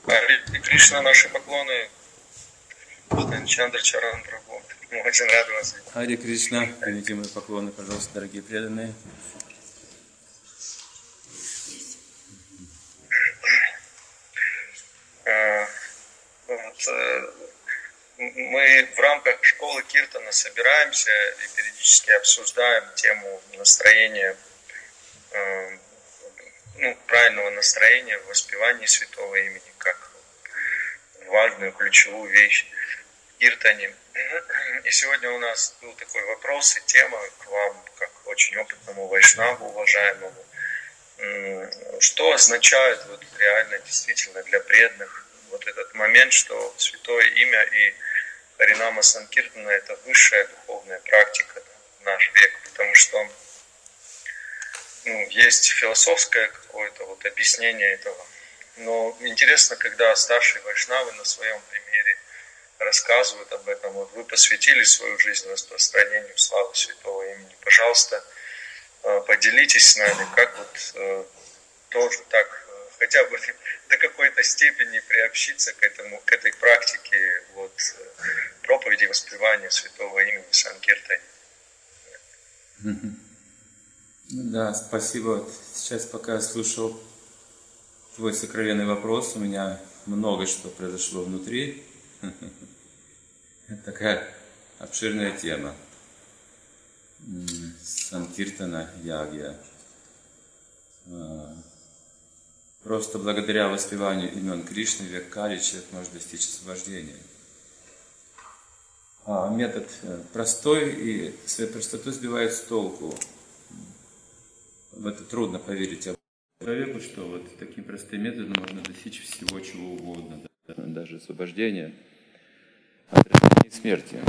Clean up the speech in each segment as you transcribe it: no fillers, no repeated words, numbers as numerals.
Харе Кришна, наши поклоны. Чандра Чаран Прабhu. Мы очень рады вас видеть. Харе Кришна, примите мои поклоны, пожалуйста, дорогие преданные. Мы в рамках школы Киртана собираемся и периодически обсуждаем тему настроения, правильного настроения в воспевании святого имени, как важную ключевую вещь в Киртане. И сегодня у нас был такой вопрос и тема к вам, как очень опытному вайшнаву, уважаемому. Что означает вот реально, действительно для преданных вот этот момент, что святое имя и Харинама Санкиртана — это высшая духовная практика в наш век, потому что есть философское какое-то вот объяснение этого. Но интересно, когда старшие вайшнавы на своем примере рассказывают об этом. Вот вы посвятили свою жизнь распространению славы святого имени. Пожалуйста, поделитесь с нами, как вот тоже так хотя бы до какой-то степени приобщиться к этой практике вот, проповеди воспевания святого имени Санкиртани. Да, спасибо. Вот сейчас, пока я слушал твой сокровенный вопрос, у меня много что произошло внутри. Такая обширная тема. Санкиртана Ягья. Просто благодаря воспеванию имен Кришны в век Кали человек может достичь освобождения. Метод простой, и своей простотой сбивает с толку. В это трудно поверить человеку, что вот таким простым методом можно достичь всего, чего угодно, даже освобождения от рождения и смерти.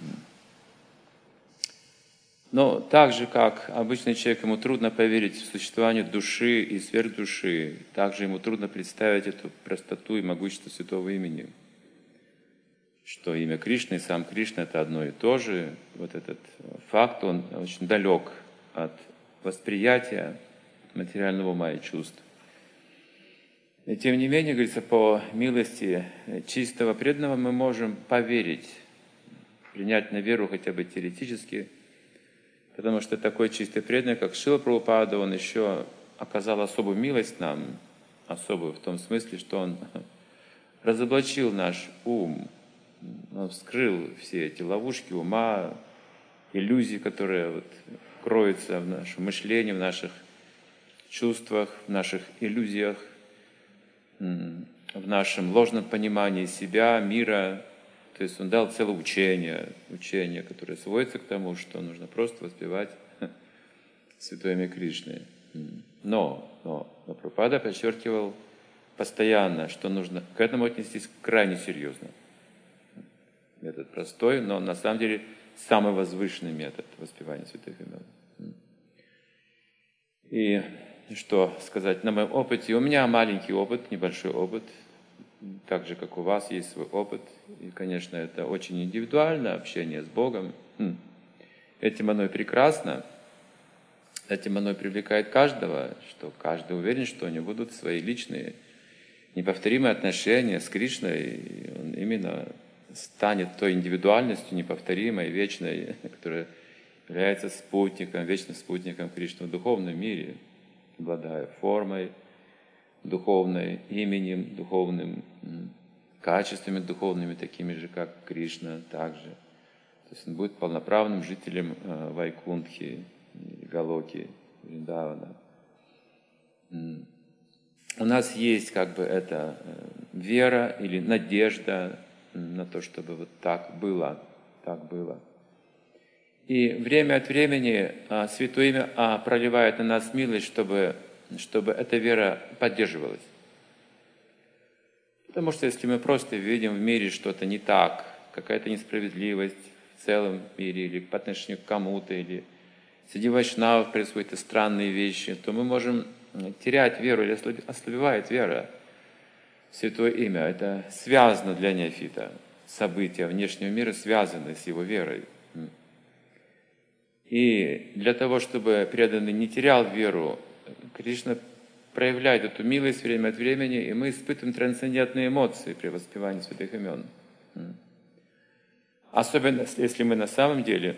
Но так же, как обычный человек, ему трудно поверить в существование души и сверхдуши, также ему трудно представить эту простоту и могущество святого имени. Что имя Кришны и сам Кришна — это одно и то же. Вот этот факт, он очень далек от восприятия материального ума и чувств. И тем не менее, говорится, по милости чистого преданного мы можем поверить, принять на веру хотя бы теоретически, потому что такой чистый преданный, как Шрила Прабхупада, он еще оказал особую милость нам, особую в том смысле, что он разоблачил наш ум, он вскрыл все эти ловушки ума, иллюзии, которые вот кроются в нашем мышлении, в наших чувствах, в наших иллюзиях, в нашем ложном понимании себя, мира. То есть он дал целое учение, которое сводится к тому, что нужно просто воспевать святое имя Кришны. Но Прабхупада подчеркивал постоянно, что нужно к этому отнестись крайне серьезно. Метод простой, но на самом деле самый возвышенный метод воспевания святых имен. И что сказать на моем опыте? У меня маленький опыт, небольшой опыт, так же, как у вас есть свой опыт. И, конечно, это очень индивидуально, общение с Богом. Этим оно и прекрасно. Этим оно и привлекает каждого, что каждый уверен, что у него будут свои личные, неповторимые отношения с Кришной. И он именно станет той индивидуальностью неповторимой, вечной, которая является спутником, вечным спутником Кришны в духовном мире, обладая формой духовной, именем духовным, качествами духовными, такими же, как Кришна, также. То есть он будет полноправным жителем Вайкунтхи, Галоки, Вриндавана. У нас есть как бы эта вера или надежда на то, чтобы вот так было. И время от времени Святое Имя проливает на нас милость, чтобы эта вера поддерживалась. Потому что если мы просто видим в мире что-то не так, какая-то несправедливость в целом мире, или по отношению к кому-то, или среди вайшнавов происходят странные вещи, то мы можем терять веру или ослабевает вера в Святое Имя. Это связано для неофита. События внешнего мира связаны с его верой. И для того, чтобы преданный не терял веру, Кришна проявляет эту милость время от времени, и мы испытываем трансцендентные эмоции при воспевании святых имен. Особенно, если мы на самом деле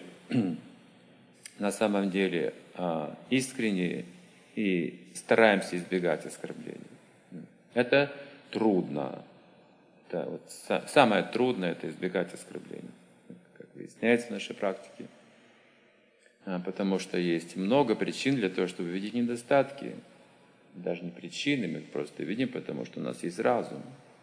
искренне и стараемся избегать оскорблений. Это трудно. Это вот самое трудное – это избегать оскорблений, как выясняется в нашей практике. Потому что есть много причин для того, чтобы видеть недостатки. Даже не причины, мы их просто видим, потому что у нас есть разум.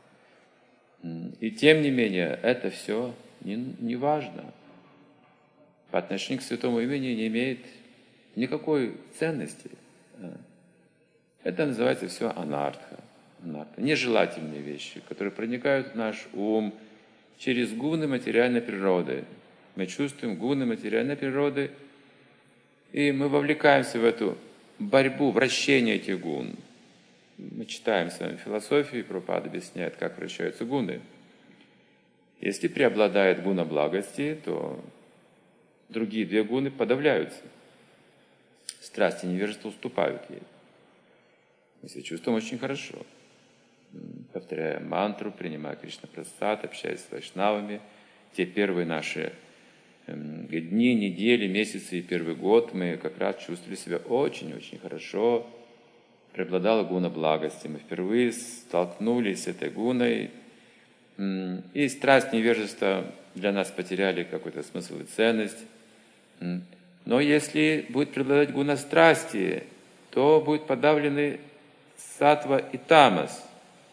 И тем не менее, это все не важно. По отношению к святому имени не имеет никакой ценности. Это называется все анартха. Нежелательные вещи, которые проникают в наш ум через гуны материальной природы. Мы чувствуем гуны материальной природы, и мы вовлекаемся в эту борьбу, вращение этих гун. Мы читаем с вами философию, и Прабхупада объясняет, как вращаются гуны. Если преобладает гуна благости, то другие две гуны подавляются. Страсти и невежество уступают ей. Мы себя чувствуем очень хорошо. Повторяя мантру, принимая Кришна-прасад, общаясь с вайшнавами. Те первые наши дни, недели, месяцы и первый год мы как раз чувствовали себя очень-очень хорошо. Преобладала гуна благости. Мы впервые столкнулись с этой гуной. И страсть, невежество для нас потеряли какой-то смысл и ценность. Но если будет преобладать гуна страсти, то будут подавлены саттва и тамас.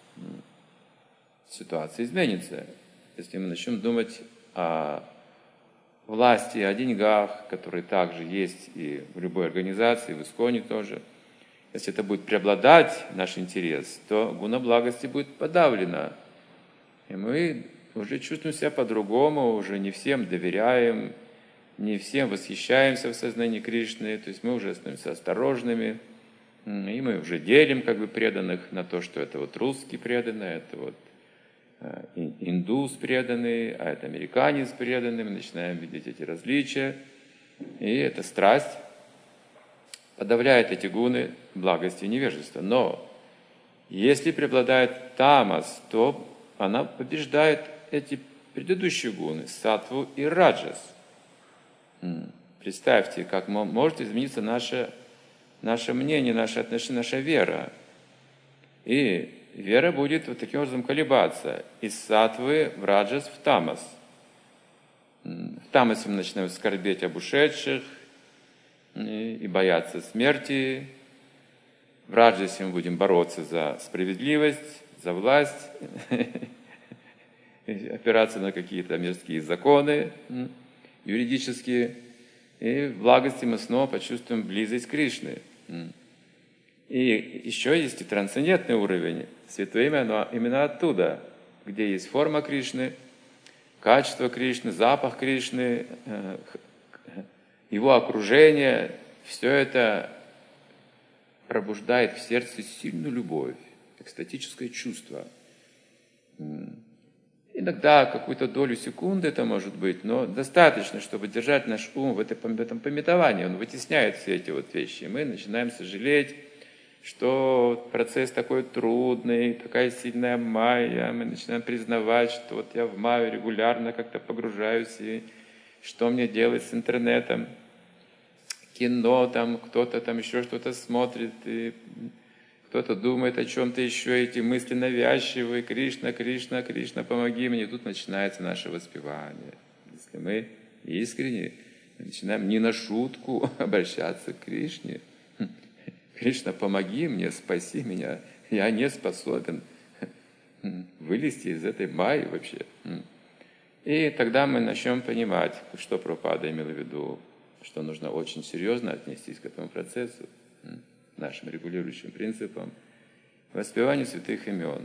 Ситуация изменится. Если мы начнем думать о власти, о деньгах, которые также есть и в любой организации, в Исконе тоже. Если это будет преобладать наш интерес, то гуна благости будет подавлена. И мы уже чувствуем себя по-другому, уже не всем доверяем, не всем восхищаемся в сознании Кришны, то есть мы уже становимся осторожными, и мы уже делим как бы преданных на то, что это вот русский преданный, это вот индус преданный, а это американец преданный, мы начинаем видеть эти различия, и эта страсть подавляет эти гуны благости и невежества. Но если преобладает тамас, то она побеждает эти предыдущие гуны, саттву и раджас. Представьте, как может измениться наше мнение, наше отношение, наша вера. И вера будет вот таким образом колебаться. Из саттвы в раджас в тамас. В тамасе мы начинаем скорбеть об ушедших и бояться смерти. В раджасе мы будем бороться за справедливость, за власть, опираться на какие-то мирские законы юридические. И в благости мы снова почувствуем близость Кришны. И еще есть и трансцендентный уровень. Святое имя, оно именно оттуда, где есть форма Кришны, качество Кришны, запах Кришны, его окружение. Все это пробуждает в сердце сильную любовь, экстатическое чувство. Иногда какую-то долю секунды это может быть, но достаточно, чтобы держать наш ум в этом памятовании. Он вытесняет все эти вот вещи. И мы начинаем сожалеть, что процесс такой трудный, такая сильная майя. Мы начинаем признавать, что вот я в майю регулярно как-то погружаюсь, и что мне делать с интернетом, кино, там кто-то там еще что-то смотрит, и кто-то думает о чем-то еще, эти мысли навязчивые, Кришна, Кришна, Кришна, помоги мне. И тут начинается наше воспевание. Если мы искренне начинаем не на шутку обращаться к Кришне. Кришна, помоги мне, спаси меня, я не способен вылезти из этой майи вообще. И тогда мы начнем понимать, что Прабхупада имел в виду, что нужно очень серьезно отнестись к этому процессу, нашим регулирующим принципам, воспеванию святых имен.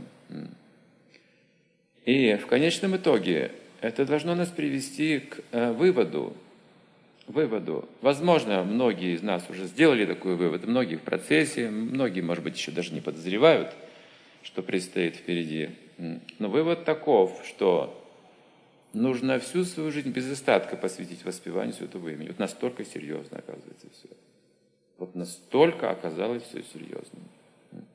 И в конечном итоге это должно нас привести к выводу. Возможно, многие из нас уже сделали такой вывод, многие в процессе, многие, может быть, еще даже не подозревают, что предстоит впереди. Но вывод таков, что нужно всю свою жизнь без остатка посвятить воспеванию святого имени. Вот настолько серьезно оказывается все. Вот настолько оказалось все серьезным.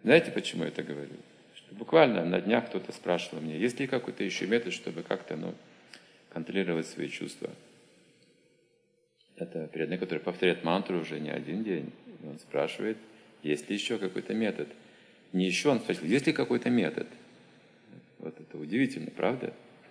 Знаете, почему я это говорю? Что буквально на днях кто-то спрашивал меня, есть ли какой-то еще метод, чтобы как-то контролировать свои чувства. Это преданный, который повторяет мантру уже не один день. И он спрашивает, есть ли еще какой-то метод. Не еще, он спросил, есть ли какой-то метод. Вот это удивительно, правда?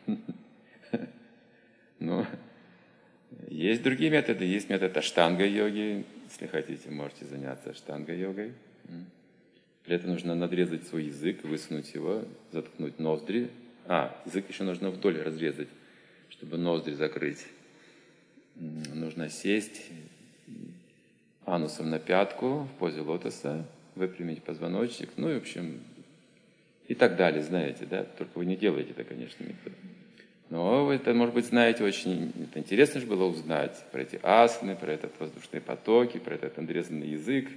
Ну, есть другие методы. Есть метод аштанга-йоги. Если хотите, можете заняться аштанга-йогой. Для этого нужно надрезать свой язык, высунуть его, заткнуть ноздри. Язык еще нужно вдоль разрезать, чтобы ноздри закрыть. Нужно сесть анусом на пятку в позе лотоса, выпрямить позвоночник, и, в общем, и так далее, знаете, да? Только вы не делаете это, конечно, метод. Но вы это, может быть, знаете, очень интересно же было узнать про эти асаны, про этот воздушные потоки, про этот надрезанный язык.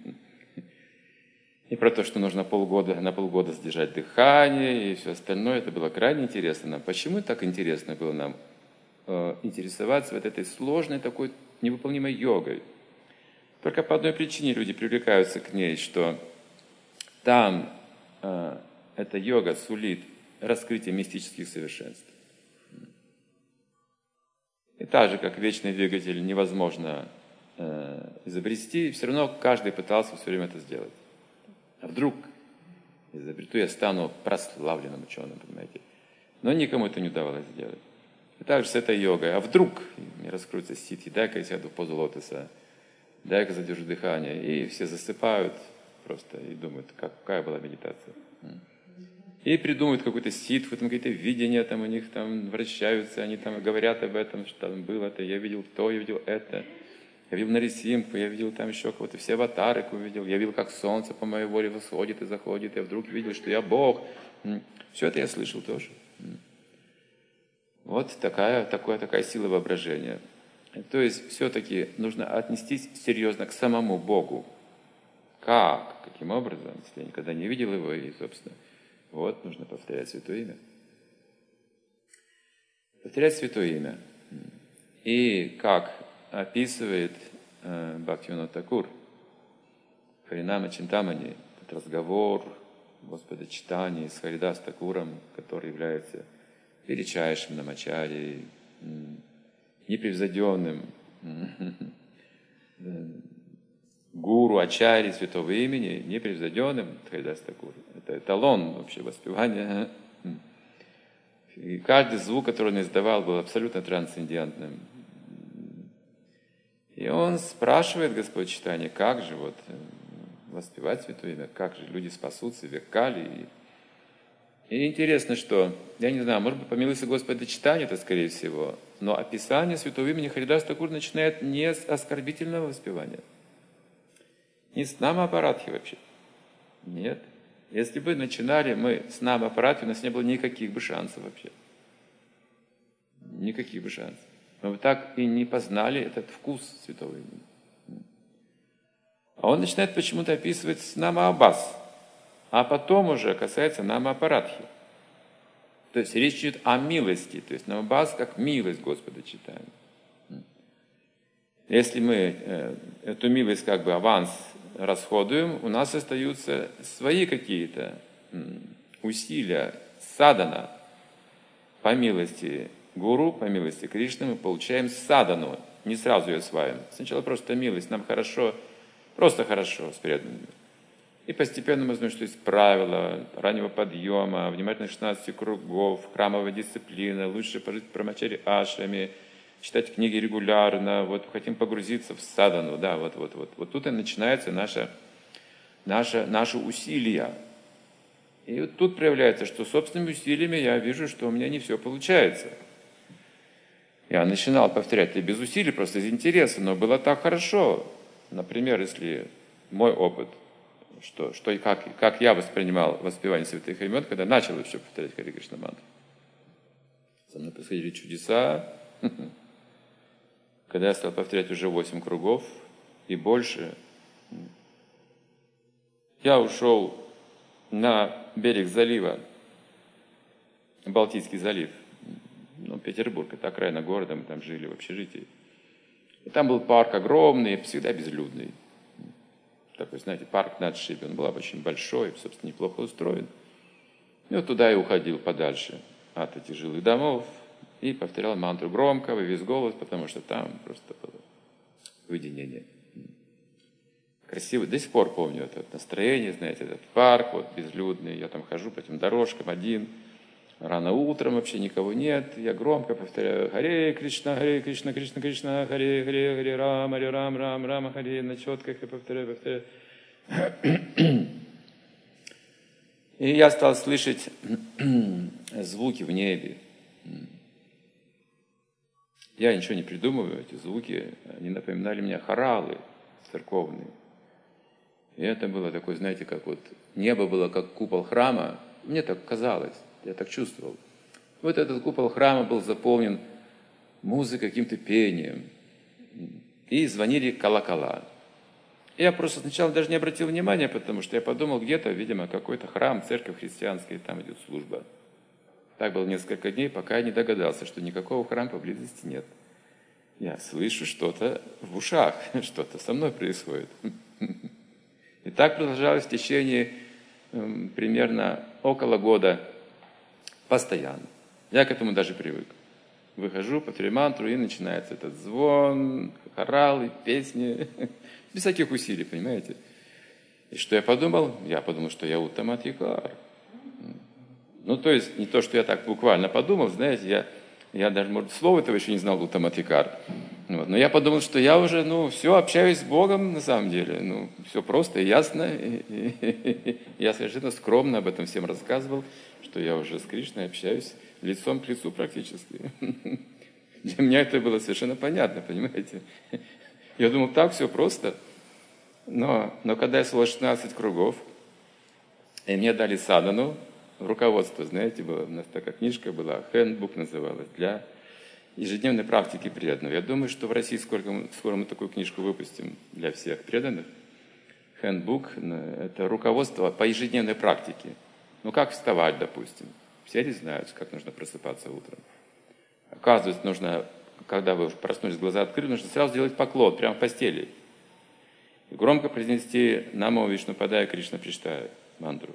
И про то, что нужно на полгода сдержать дыхание и все остальное. Это было крайне интересно нам. Почему так интересно было нам интересоваться вот этой сложной, такой невыполнимой йогой? Только по одной причине люди привлекаются к ней, что там эта йога сулит раскрытие мистических совершенств. И так же, как вечный двигатель невозможно изобрести, все равно каждый пытался все время это сделать. А вдруг изобрету, я стану прославленным ученым, понимаете? Но никому это не удавалось сделать. И так же с этой йогой. А вдруг не раскроется ситхи, дай-ка я сяду в позу лотоса, дай-ка задержу дыхание. И все засыпают просто и думают, какая была медитация. И придумывают какой-то ситху, там какие-то видения там у них там вращаются, они там говорят об этом, что там было это, я видел то, я видел это. Я видел Нарисимху, я видел там еще кого-то, все аватары увидел. Я видел, как солнце по моей воле восходит и заходит. Я вдруг видел, что я Бог. Все это я слышал тоже. Вот такая сила воображения. То есть все-таки нужно отнестись серьезно к самому Богу. Как? Каким образом? Если я никогда не видел его, и, собственно, вот нужно повторять Святое Имя. Повторять Святое Имя. И как описывает Бхактивинода Такур в Харинама Чинтамани, этот разговор Господа читания с Харидас Такуром, который является величайшим намачарией, непревзойденным гуру, ачарьей святого имени, непревзойденным Харидас Такур. Это эталон вообще воспевания. И каждый звук, который он издавал, был абсолютно трансцендентным. И он спрашивает Господь читания, как же воспевать Святое Имя, как же люди спасутся, векали. И интересно, что, я не знаю, может быть, по милости Господа читания это, скорее всего, но описание Святого Имени Харидас Такур начинает не с оскорбительного воспевания, не с Нама-апаратхи вообще. Нет. Если бы начинали мы с Нама-апаратхи, у нас не было никаких бы шансов вообще. Никаких бы шансов. Мы бы так и не познали этот вкус Святого Имени. А он начинает почему-то описывать Нама-абас, а потом уже касается Нама-апаратхи. То есть речь идет о милости, то есть Нама-абас как милость Господа читаем. Если мы эту милость как бы аванс расходуем, у нас остаются свои какие-то усилия, садана. По милости Гуру, по милости Кришны мы получаем садану, не сразу ее осваиваем. Сначала просто милость, нам хорошо, просто хорошо с преданными. И постепенно мы знаем, что есть правила раннего подъема, внимательных 16 кругов, храмовая дисциплина, лучше пожить в брамачари ашраме, читать книги регулярно, хотим погрузиться в садану, да, вот тут и начинается наши усилия. И вот тут проявляется, что собственными усилиями я вижу, что у меня не все получается. Я начинал повторять это без усилий, просто из интереса, но было так хорошо. Например, если мой опыт, что и как я воспринимал воспевание святых имен, когда начал еще повторять Харе Кришна мантру. Со мной происходили чудеса. Когда я стал повторять уже 8 кругов и больше, я ушел на берег залива, Балтийский залив, Петербург, это окраина города, мы там жили в общежитии. И там был парк огромный, всегда безлюдный. такой, знаете, парк на отшибе. Он был очень большой, собственно, неплохо устроен. И вот туда и уходил подальше от этих жилых домов и повторял мантру громко, во весь голос, потому что там просто было уединение. Красиво. До сих пор помню это настроение, знаете, этот парк вот безлюдный. Я там хожу по этим дорожкам один. Рано утром вообще никого нет. Я громко повторяю Харе Кришна, Кришна, Кришна, Харе Рама, Рама, Харе. На четках я повторяю. И я стал слышать звуки в небе. Я ничего не придумываю, эти звуки, они напоминали мне хоралы церковные. И это было такое, знаете, как вот небо было как купол храма. Мне так казалось, я так чувствовал. Вот этот купол храма был заполнен музыкой, каким-то пением. И звонили колокола. Я просто сначала даже не обратил внимания, потому что я подумал, где-то, видимо, какой-то храм, церковь христианская, там идет служба. Так было несколько дней, пока я не догадался, что никакого храма поблизости нет. Я слышу что-то в ушах, что-то со мной происходит. И так продолжалось в течение примерно около года постоянно. Я к этому даже привык. Выхожу, повторяю мантру, и начинается этот звон, хоралы, песни. Без всяких усилий, понимаете? И что я подумал? Я подумал, что я Уттамадхикар. Ну, то есть, не то, что я так буквально подумал, знаете, я даже, может, слова этого еще не знал, Уттамадхикар. Вот. Но я подумал, что я уже, все, общаюсь с Богом, на самом деле. Все просто и ясно. И я совершенно скромно об этом всем рассказывал, что я уже с Кришной общаюсь лицом к лицу практически. Для меня это было совершенно понятно, понимаете? Я думал, так все просто. Но когда я слушал 16 кругов, и мне дали садану, руководство, знаете, было, у нас такая книжка была, «Handbook» называлась, для ежедневной практики преданного. Я думаю, что в России скоро мы такую книжку выпустим для всех преданных. «Handbook» – это руководство по ежедневной практике. Как вставать, допустим. Все ли знают, как нужно просыпаться утром? Оказывается, нужно, когда вы проснулись, глаза открыли, нужно сразу сделать поклон, прямо в постели. И громко произнести «Намо Вишнупадая Кришна Приштая» мантру.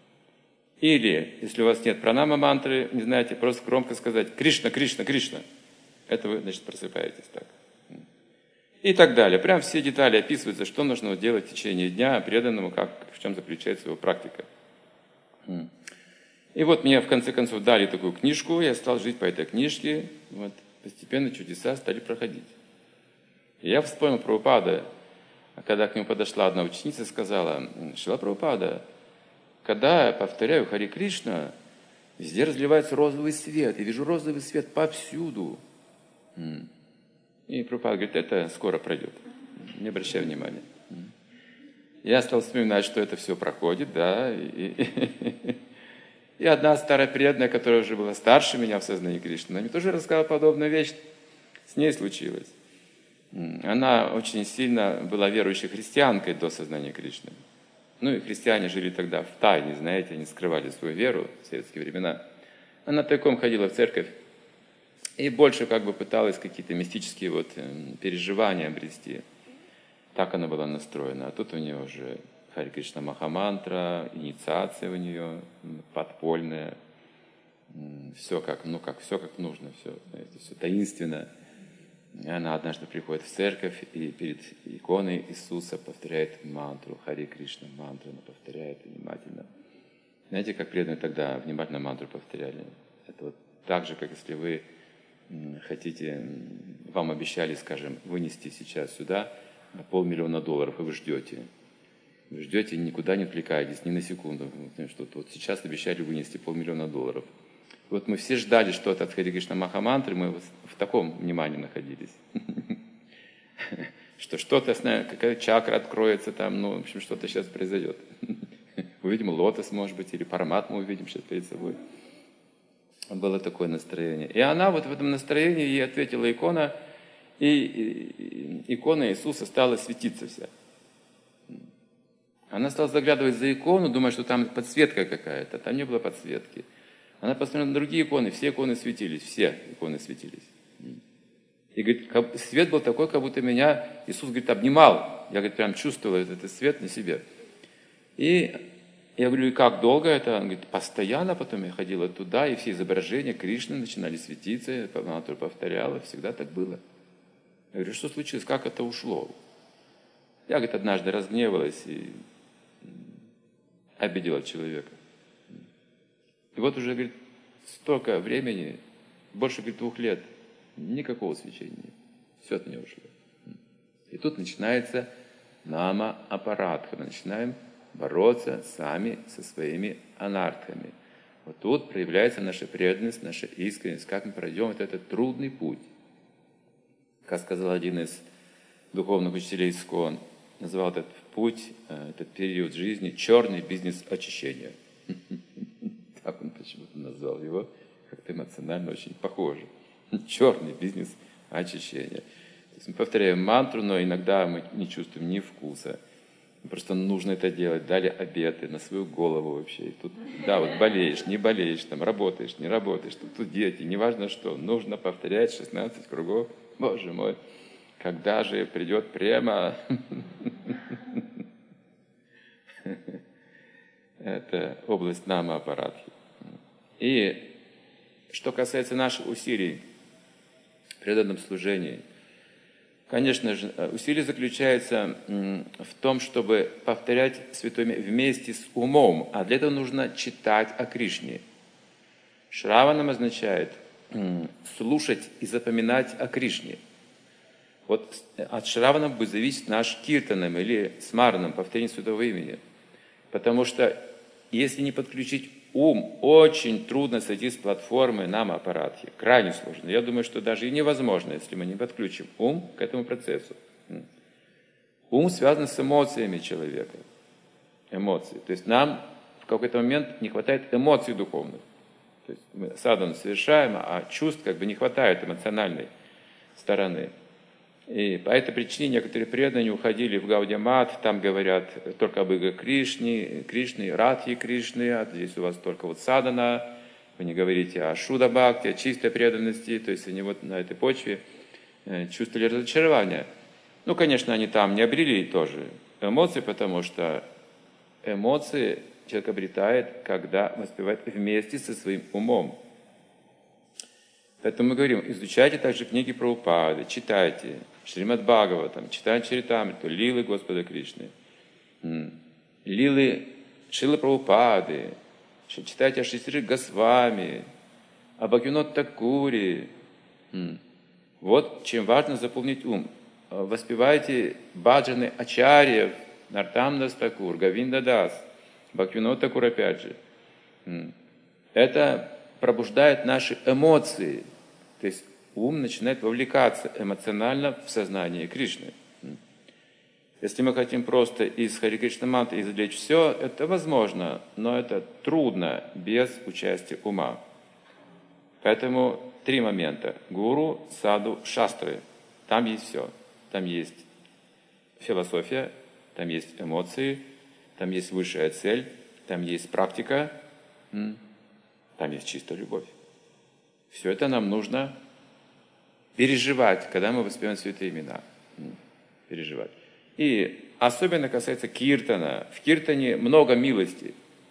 Или, если у вас нет пранама мантры, не знаете, просто громко сказать «Кришна, Кришна, Кришна». Это вы, значит, просыпаетесь так. И так далее. Прям все детали описываются, что нужно делать в течение дня преданному, в чем заключается его практика. И вот мне, в конце концов, дали такую книжку, я стал жить по этой книжке. Вот, постепенно чудеса стали проходить. И я вспомнил Прабхупада, когда к нему подошла одна ученица и сказала: «Шрила Прабхупада, когда я повторяю Харе Кришна, везде разливается розовый свет. Я вижу розовый свет повсюду». И Прабхупада говорит: «Это скоро пройдет. Не обращай внимания». Я стал вспоминать, что это все проходит, да. И одна старая преданная, которая уже была старше меня в сознании Кришны, она мне тоже рассказала подобную вещь. С ней случилось. Она очень сильно была верующей христианкой до сознания Кришны. И христиане жили тогда в тайне, знаете, они скрывали свою веру в советские времена. Она тайком ходила в церковь и больше пыталась какие-то мистические переживания обрести. Так она была настроена. А тут у нее уже Харе Кришна Махамантра, инициация у нее подпольная. Все как нужно, все, знаете, все таинственно. И она однажды приходит в церковь и перед иконой Иисуса повторяет мантру, Харе Кришна мантру, она повторяет внимательно. Знаете, как преданные тогда внимательно мантру повторяли? Это так же, как если вы хотите, вам обещали, скажем, вынести сейчас сюда $500 000, и вы ждете. Вы ждете, никуда не отвлекаетесь, ни на секунду. Что сейчас обещали вынести $500 000. Мы все ждали что-то от Харе Кришна Махамантры, мы в таком внимании находились. Что что-то, какая чакра откроется там, в общем, что-то сейчас произойдет. Увидим лотос, может быть, или параматму увидим сейчас перед собой. Было такое настроение. И она в этом настроении ей ответила икона, и икона Иисуса стала светиться вся. Она стала заглядывать за икону, думая, что там подсветка какая-то. Там не было подсветки. Она посмотрела на другие иконы, все иконы светились, все иконы светились. И говорит, свет был такой, как будто меня Иисус, говорит, обнимал. Я, говорит, прям чувствовал этот свет на себе. И я говорю, и как долго это? Он говорит, постоянно. Потом я ходила туда, и все изображения Кришны начинали светиться. Она тоже повторяла, всегда так было. Я говорю, что случилось, как это ушло? Я, говорит, однажды разгневалась и обидела человека. И вот уже, говорит, столько времени, больше, говорит, 2 лет, никакого свечения нет. Все от меня ушло. И тут начинается нама-аппарат, когда начинаем бороться сами со своими анархами. Вот тут проявляется наша преданность, наша искренность, как мы пройдем вот этот трудный путь. Как сказал один из духовных учителей ИСККОН, назвал этот путь, этот период жизни «черный бизнес очищения». Так он почему-то назвал его, как-то эмоционально очень похоже. Черный бизнес очищения. То есть мы повторяем мантру, но иногда мы не чувствуем ни вкуса. Просто нужно это делать. Дали обеты на свою голову вообще. И тут, да, вот болеешь, не болеешь, там, работаешь, не работаешь, тут дети, неважно что. Нужно повторять 16 кругов. Боже мой, когда же придет према? Это область нама-аппаратхи. И что касается наших усилий в преданном служении, конечно же, усилие заключается в том, чтобы повторять святое имя вместе с умом, а для этого нужно читать о Кришне. Шраванам означает слушать и запоминать о Кришне. Вот от Шраванам будет зависеть наш киртаном или смараном, повторение святого имени. Потому что если не подключить ум, очень трудно сойти с платформы нама-аппаратхи. Крайне сложно. Я думаю, что даже и невозможно, если мы не подключим ум к этому процессу. Ум связан с эмоциями человека. Эмоции. То есть нам в какой-то момент не хватает эмоций духовных. То есть мы садану совершаем, а чувств как бы не хватает эмоциональной стороны. И по этой причине некоторые преданные уходили в Гаудия-мат, там говорят только об Иго Кришне, Радхи Кришны, а здесь у вас только вот садана, вы не говорите о Шуда-бхакти, о чистой преданности, то есть они вот на этой почве чувствовали разочарование. Ну, конечно, они там не обрели тоже эмоции, потому что эмоции человек обретает, когда воспевает вместе со своим умом. Поэтому мы говорим, изучайте также книги Прабхупады, читайте Шримад Бхагаватам, читайте Чаритамриту, лилы Господа Кришны, лилы Шрилы Прабхупады, читайте о Шри Госвами, о Бхактивинода Такуре. Вот чем важно заполнить ум. Воспевайте баджаны ачарьев, Нартамдас Такур, Говинда Дас, Бхактивинод Такур опять же. Это пробуждает наши эмоции. То есть ум начинает вовлекаться эмоционально в сознание Кришны. Если мы хотим просто из Хари Кришна мантры извлечь все, это возможно, но это трудно без участия ума. Поэтому 3 момента. Гуру, саду, шастры. Там есть все. Там есть философия, там есть эмоции, там есть высшая цель, там есть практика, там есть чистая любовь. Все это нам нужно переживать, когда мы воспеваем святые имена. Переживать. И особенно касается киртана. В киртане много милости.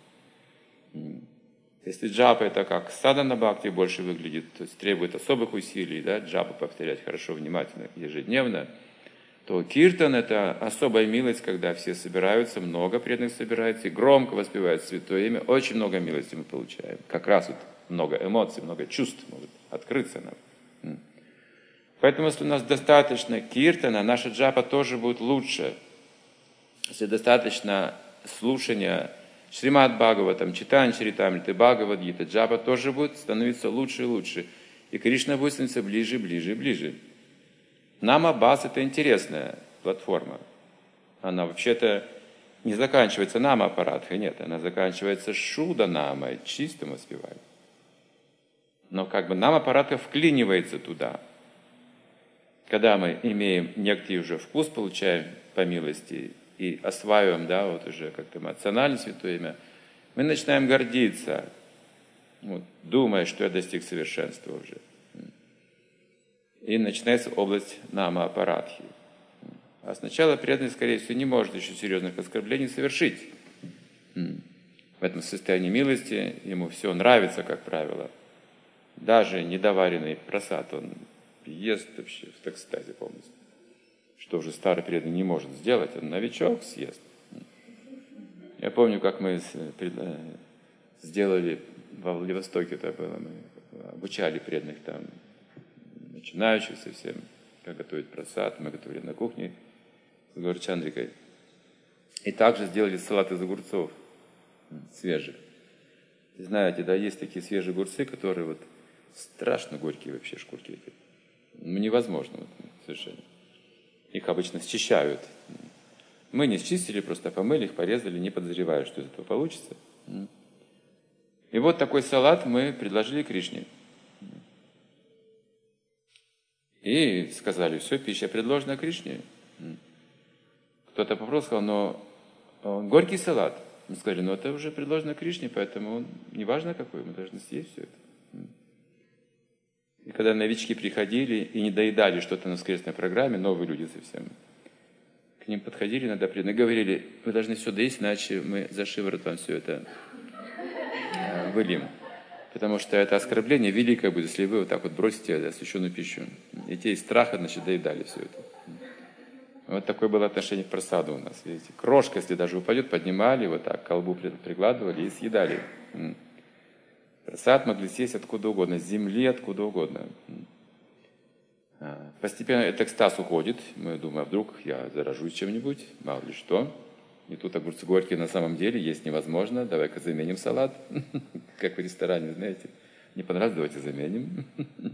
Если джапа это как садана бхакти больше выглядит, то есть требует особых усилий, да, джапу повторять хорошо, внимательно, ежедневно, то киртан это особая милость, когда все собираются, много преданных собирается, и громко воспевают святое имя, очень много милости мы получаем. Как раз вот много эмоций, много чувств может открыться нам. Поэтому, если у нас достаточно киртана, наша джапа тоже будет лучше. Если достаточно слушания Шримад Бхагаватам, читания Чаритамриты, Бхагавад-гита, джапа тоже будет становиться лучше и лучше. И Кришна будет становиться ближе, ближе и ближе. Нама-бас – это интересная платформа. Она вообще-то не заканчивается нама-аппаратхой, нет, она заканчивается шуда-намой, чистым воспеванием. Но как бы нама-аппаратха вклинивается туда. Когда мы имеем некий уже вкус, получаем по милости, и осваиваем, да, вот уже как-то эмоционально святое имя, мы начинаем гордиться, вот, думая, что я достиг совершенства уже. И начинается область нама-апарадхи. А сначала преданный, скорее всего, не может еще серьезных оскорблений совершить. В этом состоянии милости ему все нравится, как правило. Даже недоваренный прасад он ест вообще в экстазе полностью. Что уже старый преданный не может сделать, он новичок съест. Я помню, как мы сделали во Владивостоке, это было, мы обучали преданных там, начинающих совсем, как готовить прасад, мы готовили на кухне с Гаурчандрикой. И также сделали салат из огурцов свежих. Знаете, да, есть такие свежие огурцы, которые вот страшно горькие вообще шкурки эти. Невозможно вот, совершенно. Их обычно счищают. Мы не счистили, просто помыли их, порезали, не подозревая, что из этого получится. И вот такой салат мы предложили Кришне. И сказали, все, пища предложена Кришне. Кто-то попробовал, сказал, но горький салат. Мы сказали, ну это уже предложено Кришне, поэтому неважно какой, мы должны съесть все это. И когда новички приходили и не доедали что-то на воскресной программе, новые люди совсем, к ним подходили иногда преданные, говорили, вы должны все доесть, иначе мы за шиворот вам все это выльем. Потому что это оскорбление великое будет, если вы вот так вот бросите освященную пищу. И те из страха, значит, доедали все это. Вот такое было отношение к прасаду у нас. Видите, крошка, если даже упадет, поднимали, вот так, к колбу прикладывали и съедали. Прасад могли съесть откуда угодно, с земли, откуда угодно. Постепенно этот экстаз уходит. Мы думаем, а вдруг я заражусь чем-нибудь, мало ли что. И тут огурцы горькие на самом деле есть невозможно. Давай-ка заменим салат. Как в ресторане, знаете. Не понравилось, давайте заменим.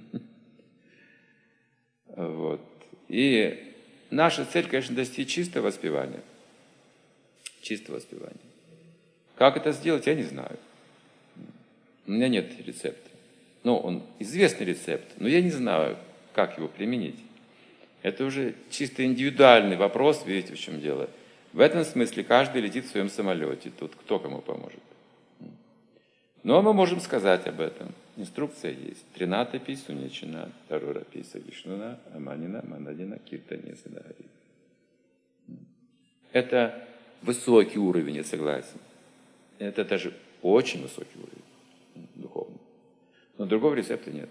Вот. И наша цель, конечно, достичь чистого воспевания. Чистого воспевания. Как это сделать, я не знаю. У меня нет рецепта. Ну, он известный рецепт, но я не знаю, как его применить. Это уже чисто индивидуальный вопрос, видите, в чем дело. В этом смысле каждый летит в своем самолете, тут кто кому поможет. Но мы можем сказать об этом. Инструкция есть. Трината пису нечина, тарура писа вишнуна, аманина, манадина, киртане садагари. Это высокий уровень, я согласен. Это даже очень высокий уровень духовный. Но другого рецепта нет.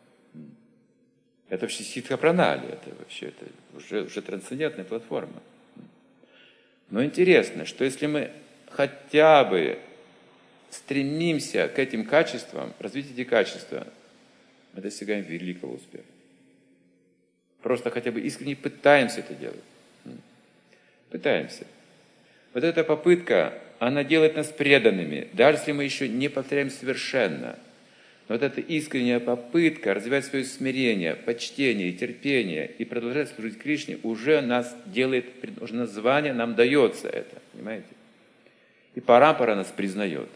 Это вообще ситха-пранали, это вообще это уже трансцендентная платформа. Но интересно, что если мы хотя бы стремимся к этим качествам, развить эти качества, мы достигаем великого успеха. Просто хотя бы искренне пытаемся это делать. Пытаемся. Вот эта попытка, она делает нас преданными, даже если мы еще не повторяем совершенно. Но вот эта искренняя попытка развивать свое смирение, почтение, терпение и продолжать служить Кришне уже нас делает, уже название нам дается это, понимаете? И парампара нас признает.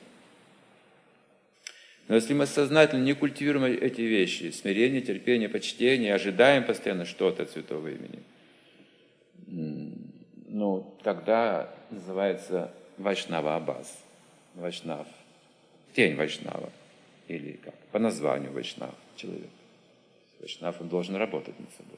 Но если мы сознательно не культивируем эти вещи, смирение, терпение, почтение, ожидаем постоянно что-то от святого имени, ну, тогда называется Вайшнава Абаз. Вайшнав. Тень Вайшнава. Или как? По названию Вайшнав человек. Вайшнав, он должен работать над собой.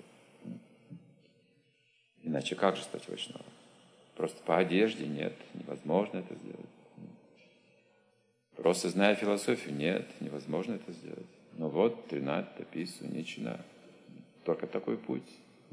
Иначе как же стать Вайшнавом? Просто по одежде? Нет, невозможно это сделать. Просто зная философию? Нет, невозможно это сделать. Но вот Тринатта пису ничина. Только такой путь.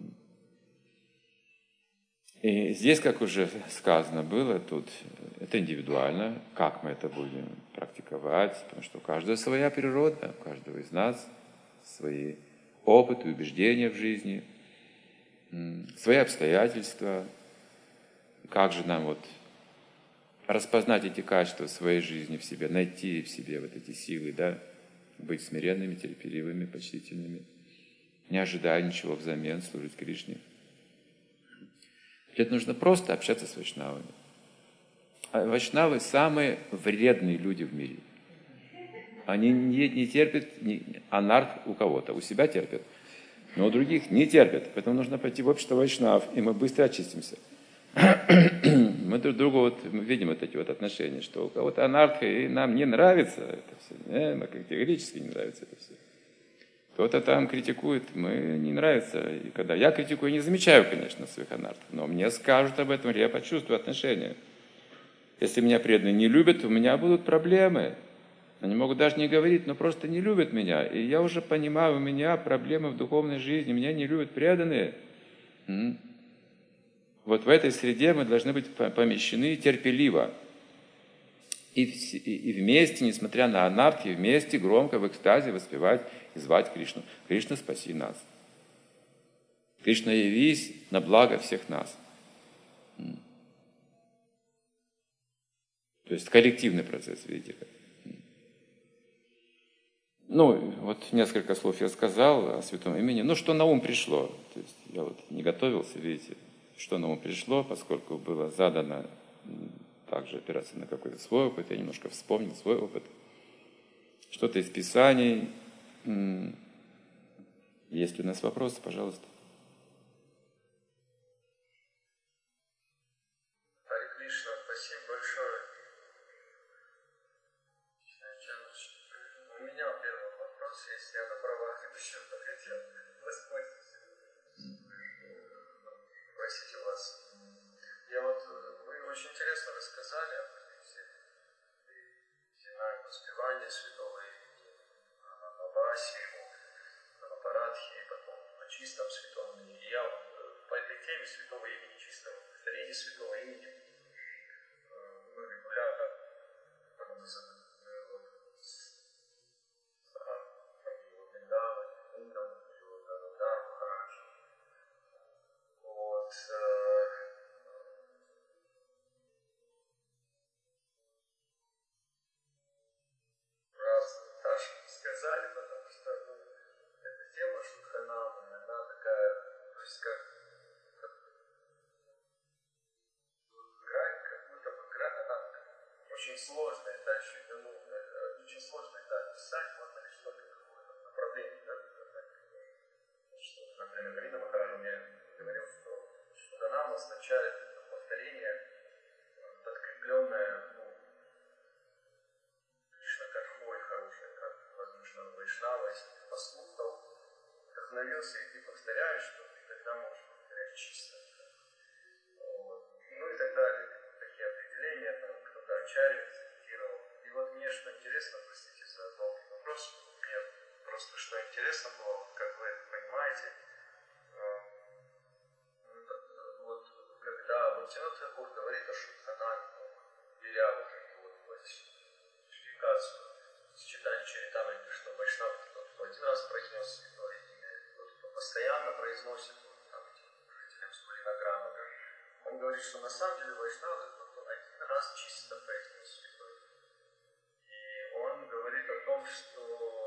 И здесь, как уже сказано было, тут это индивидуально, как мы это будем практиковать, потому что у каждого своя природа, у каждого из нас свои опыты, убеждения в жизни, свои обстоятельства. Как же нам вот распознать эти качества в своей жизни, в себе, найти в себе вот эти силы, да, быть смиренными, терпеливыми, почтительными, не ожидая ничего взамен, служить Кришне. Для этого нужно просто общаться с вайшнавами. А вайшнавы самые вредные люди в мире. Они не терпят анарх у кого-то, у себя терпят, но у других не терпят. Поэтому нужно пойти в общество вайшнав, и мы быстро очистимся. Мы друг другу вот видим вот эти вот отношения, что у кого-то анарха, и нам не нравится это все. Мы категорически не нравится это все. Кто-то там критикует, мне не нравится. И когда я критикую, я не замечаю, конечно, своих анартов, но мне скажут об этом, я почувствую отношения. Если меня преданные не любят, у меня будут проблемы. Они могут даже не говорить, но просто не любят меня. И я уже понимаю, у меня проблемы в духовной жизни, меня не любят преданные. Вот в этой среде мы должны быть помещены терпеливо. И вместе, несмотря на анархи, вместе громко в экстазе воспевать и звать Кришну. Кришна, спаси нас. Кришна, явись на благо всех нас. То есть коллективный процесс, видите как. Ну, вот несколько слов я сказал о святом имени. Ну, что на ум пришло. То есть я вот не готовился, видите, что на ум пришло, поскольку было задано также опираться на какой-то свой опыт. Я немножко вспомнил свой опыт. Что-то из Писаний. Есть ли у нас вопросы, пожалуйста? Харе Кришна, спасибо большое. У меня первый вопрос, если я на правах ведущего хотел воспользоваться. Спросите вас. Вы очень интересно рассказали о воспевании святого имени, о Басе, о Парадхе, и потом о чистом святом имени. И я по этой теме святого имени, чистого повторения святого имени регулярно сказали, потому что эта тема Шудханама, она такая, то есть как грань, как будто бы грань, она очень сложная, это очень сложно это описать, можно лишь только какое-то направление, да? Что, например, Галина Махараджа мне говорил, что Шудханама означает повторение, подкрепленное Кришна-кархой хорошее, как воздушного Вайшнава, если ты послушал, вдохновился, и ты повторяешь, что ты тогда можешь повторять чисто. Вот. Ну и так далее. Такие определения, кто-то Ачарья цитировал. И вот мне что интересно, простите за долгий вопрос, мне просто что интересно было, как вы это понимаете, вот когда Бхактивинода Тхакур говорит о Шудханаме, беря уже его классификацию, читание Чаритамрити, что Вайшнав тот, кто один раз произнес святое имя, тот, кто постоянно произносит жителям Скулинограмма, он говорит, что на самом деле Вайшнав это тот, кто один раз чисто произнес святое имя. И он говорит о том, что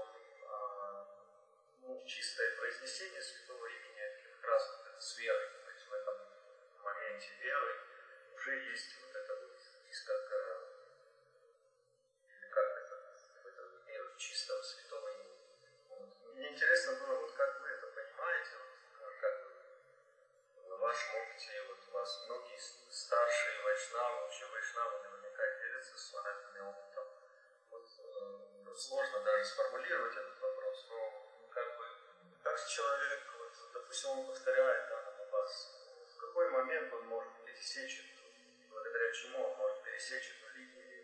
чистое произнесение святого имени это как раз вот это с верой, то есть в этом моменте веры уже есть вот это вот чистого святого имени. Мне интересно было, вот как вы это понимаете, вот, как в вашем опыте, вот у вас многие старшие вайшнавы, вообще вайшнавы наверняка делятся с вами опытом. Вот, сложно даже сформулировать этот вопрос, но как человек, вот, допустим, он повторяет на вас, в какой момент он может пересечь эту, благодаря чему он может пересечь эту линию,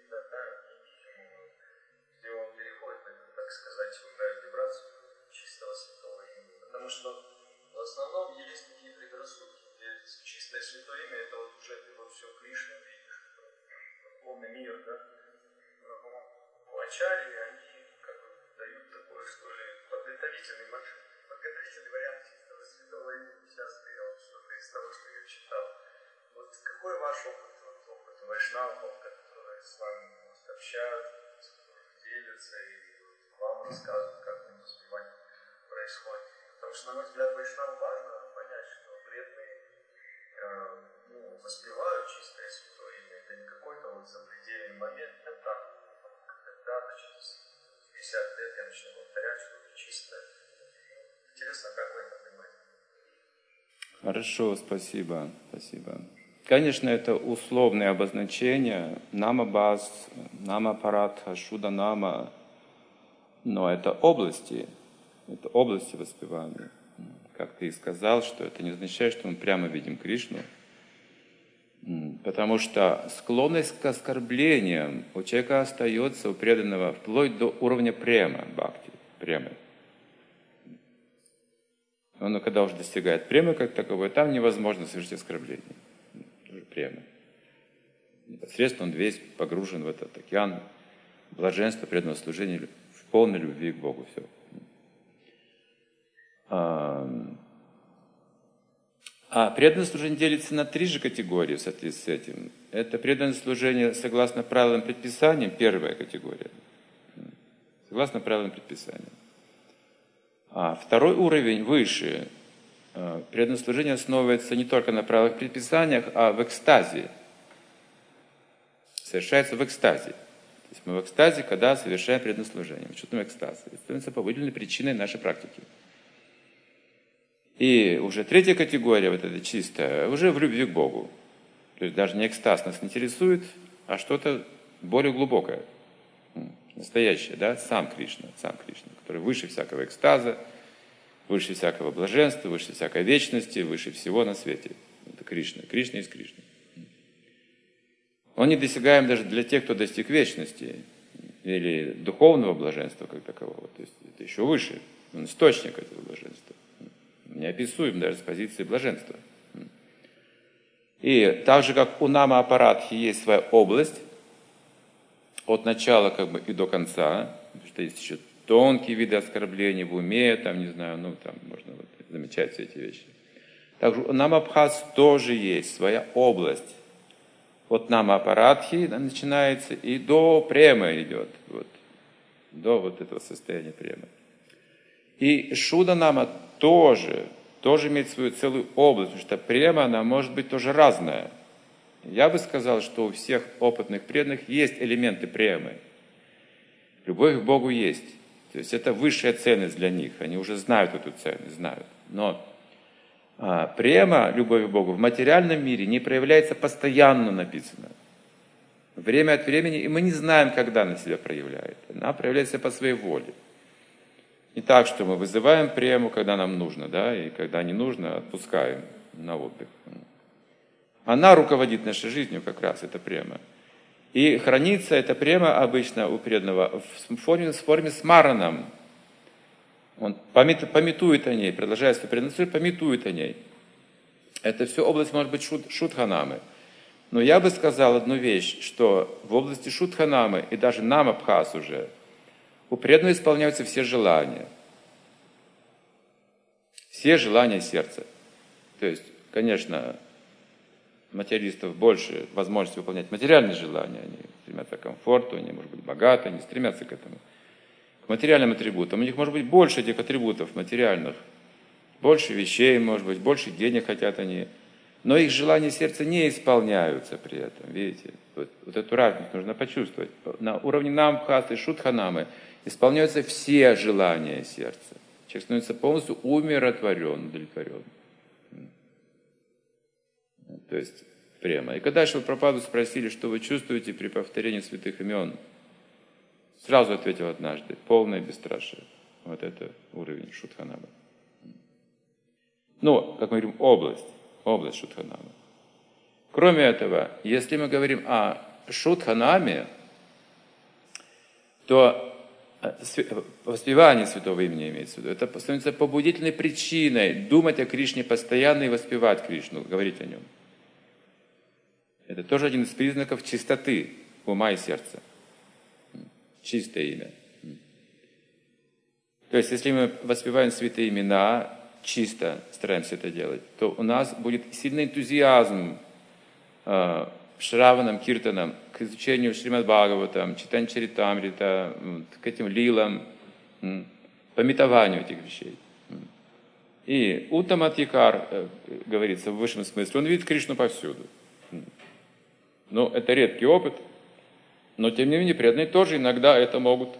где он переходит, так сказать, в вибрацию чистого святого имени. Потому что в основном есть такие предрассудки, где чистое святое имя, это вот уже ты вот все Кришну видишь, духовный мир, да. У Ачарьи они как бы дают такой, что ли, подготовительный вариант чистого святого имени. Сейчас я вот что-то из того, что я читал. Вот какой ваш опыт вайшнавов, которые с вами общаются, делятся и вам рассказывают, как им воспевание происходит. Потому что, на мой взгляд, вайшнавам важно понять, что преданные воспевают чистое святое имя. Это не какой-то вот запредельный момент, когда через 50 лет я начну повторять что-то чистое. Интересно, как вы это понимаете? Хорошо, спасибо. Конечно, это условные обозначения. Нама-бас, нама-парадха, шуда-нама. Но это области. Это области воспевания. Как ты и сказал, что это не означает, что мы прямо видим Кришну, потому что склонность к оскорблениям у человека остается, у преданного, вплоть до уровня према, бхакти, премы. Но когда уже достигает премы как таковой, там невозможно совершить оскорбление. Уже према. Непосредственно он весь погружен в этот океан блаженства, преданного служения, в полной любви к Богу. Все. А преданное служение делится на 3 же категории в соответствии с этим. Это преданное служение согласно правилам предписаниям, первая категория. Согласно правилам предписаниям. А второй уровень выше. Преданное служение основывается не только на правилах предписаниях, а в экстазе. Совершается в экстазе. То есть мы в экстазе, когда совершаем преданное служение. Что там экстаз? Это становится побудительной причиной нашей практики. И уже 3-я категория, вот эта чистая, уже в любви к Богу. То есть даже не экстаз нас интересует, а что-то более глубокое, настоящее, да, сам Кришна, который выше всякого экстаза, выше всякого блаженства, выше всякой вечности, выше всего на свете. Это Кришна. Кришна есть Кришна. Он недосягаем даже для тех, кто достиг вечности или духовного блаженства как такового. То есть это еще выше. Он источник этого блаженства. Неописуем даже с позиции блаженства. И так же, как у нама-апаратхи есть своя область, от начала как бы и до конца, потому что есть еще тонкие виды оскорблений в уме, там, не знаю, ну, там можно вот замечать все эти вещи. Также у нама-абхаз тоже есть своя область. От нама-апаратхи начинается и до премы идет, вот, до вот этого состояния премы. И шуда-нама тоже имеет свою целую область, потому что према, она может быть тоже разная. Я бы сказал, что у всех опытных преданных есть элементы премы. Любовь к Богу есть. То есть это высшая ценность для них. Они уже знают эту ценность, знают. Но према, любовь к Богу, в материальном мире не проявляется постоянно, написано. Время от времени, и мы не знаем, когда она себя проявляет. Она проявляется по своей воле. Не так, что мы вызываем прему, когда нам нужно, да, и когда не нужно, отпускаем на отдых. Она руководит нашей жизнью как раз, эта према. И хранится эта према обычно у преданного в форме смараном. Он памятует о ней, продолжая свою преданность, памятует о ней. Это все область, может быть, шудханамы. Но я бы сказал одну вещь, что в области шудханамы и даже намабхас уже у преданного исполняются все желания. Все желания сердца. То есть, конечно, материалистов больше возможности выполнять материальные желания. Они стремятся к комфорту, они, может быть, богаты, они стремятся к этому. К материальным атрибутам. У них может быть больше этих атрибутов материальных. Больше вещей, может быть, больше денег хотят они. Но их желания сердца не исполняются при этом. Видите? Вот эту разницу нужно почувствовать. На уровне намбхасы, шудханамы исполняются все желания сердца. Человек становится полностью умиротворен, удовлетворен. То есть прямо. И когда Шрила-Прабхупаду спросили, что вы чувствуете при повторении святых имен, сразу ответил однажды: полное бесстрашие. Вот это уровень шудханамы. Ну, как мы говорим, область шудханамы. Кроме этого, если мы говорим о шудханаме, то воспевание святого имени имеется в виду. Это становится побудительной причиной думать о Кришне постоянно и воспевать Кришну, говорить о нем. Это тоже один из признаков чистоты ума и сердца. Чистое имя. То есть, если мы воспеваем святые имена, чисто стараемся это делать, то у нас будет сильный энтузиазм Шраванам, Киртанам, к изучению Шримад Бхагаватам, читанию Чаритамрита, к этим лилам, пометованию этих вещей. И Уттамадхикар, говорится в высшем смысле, он видит Кришну повсюду. Но это редкий опыт, но тем не менее преданные тоже иногда это могут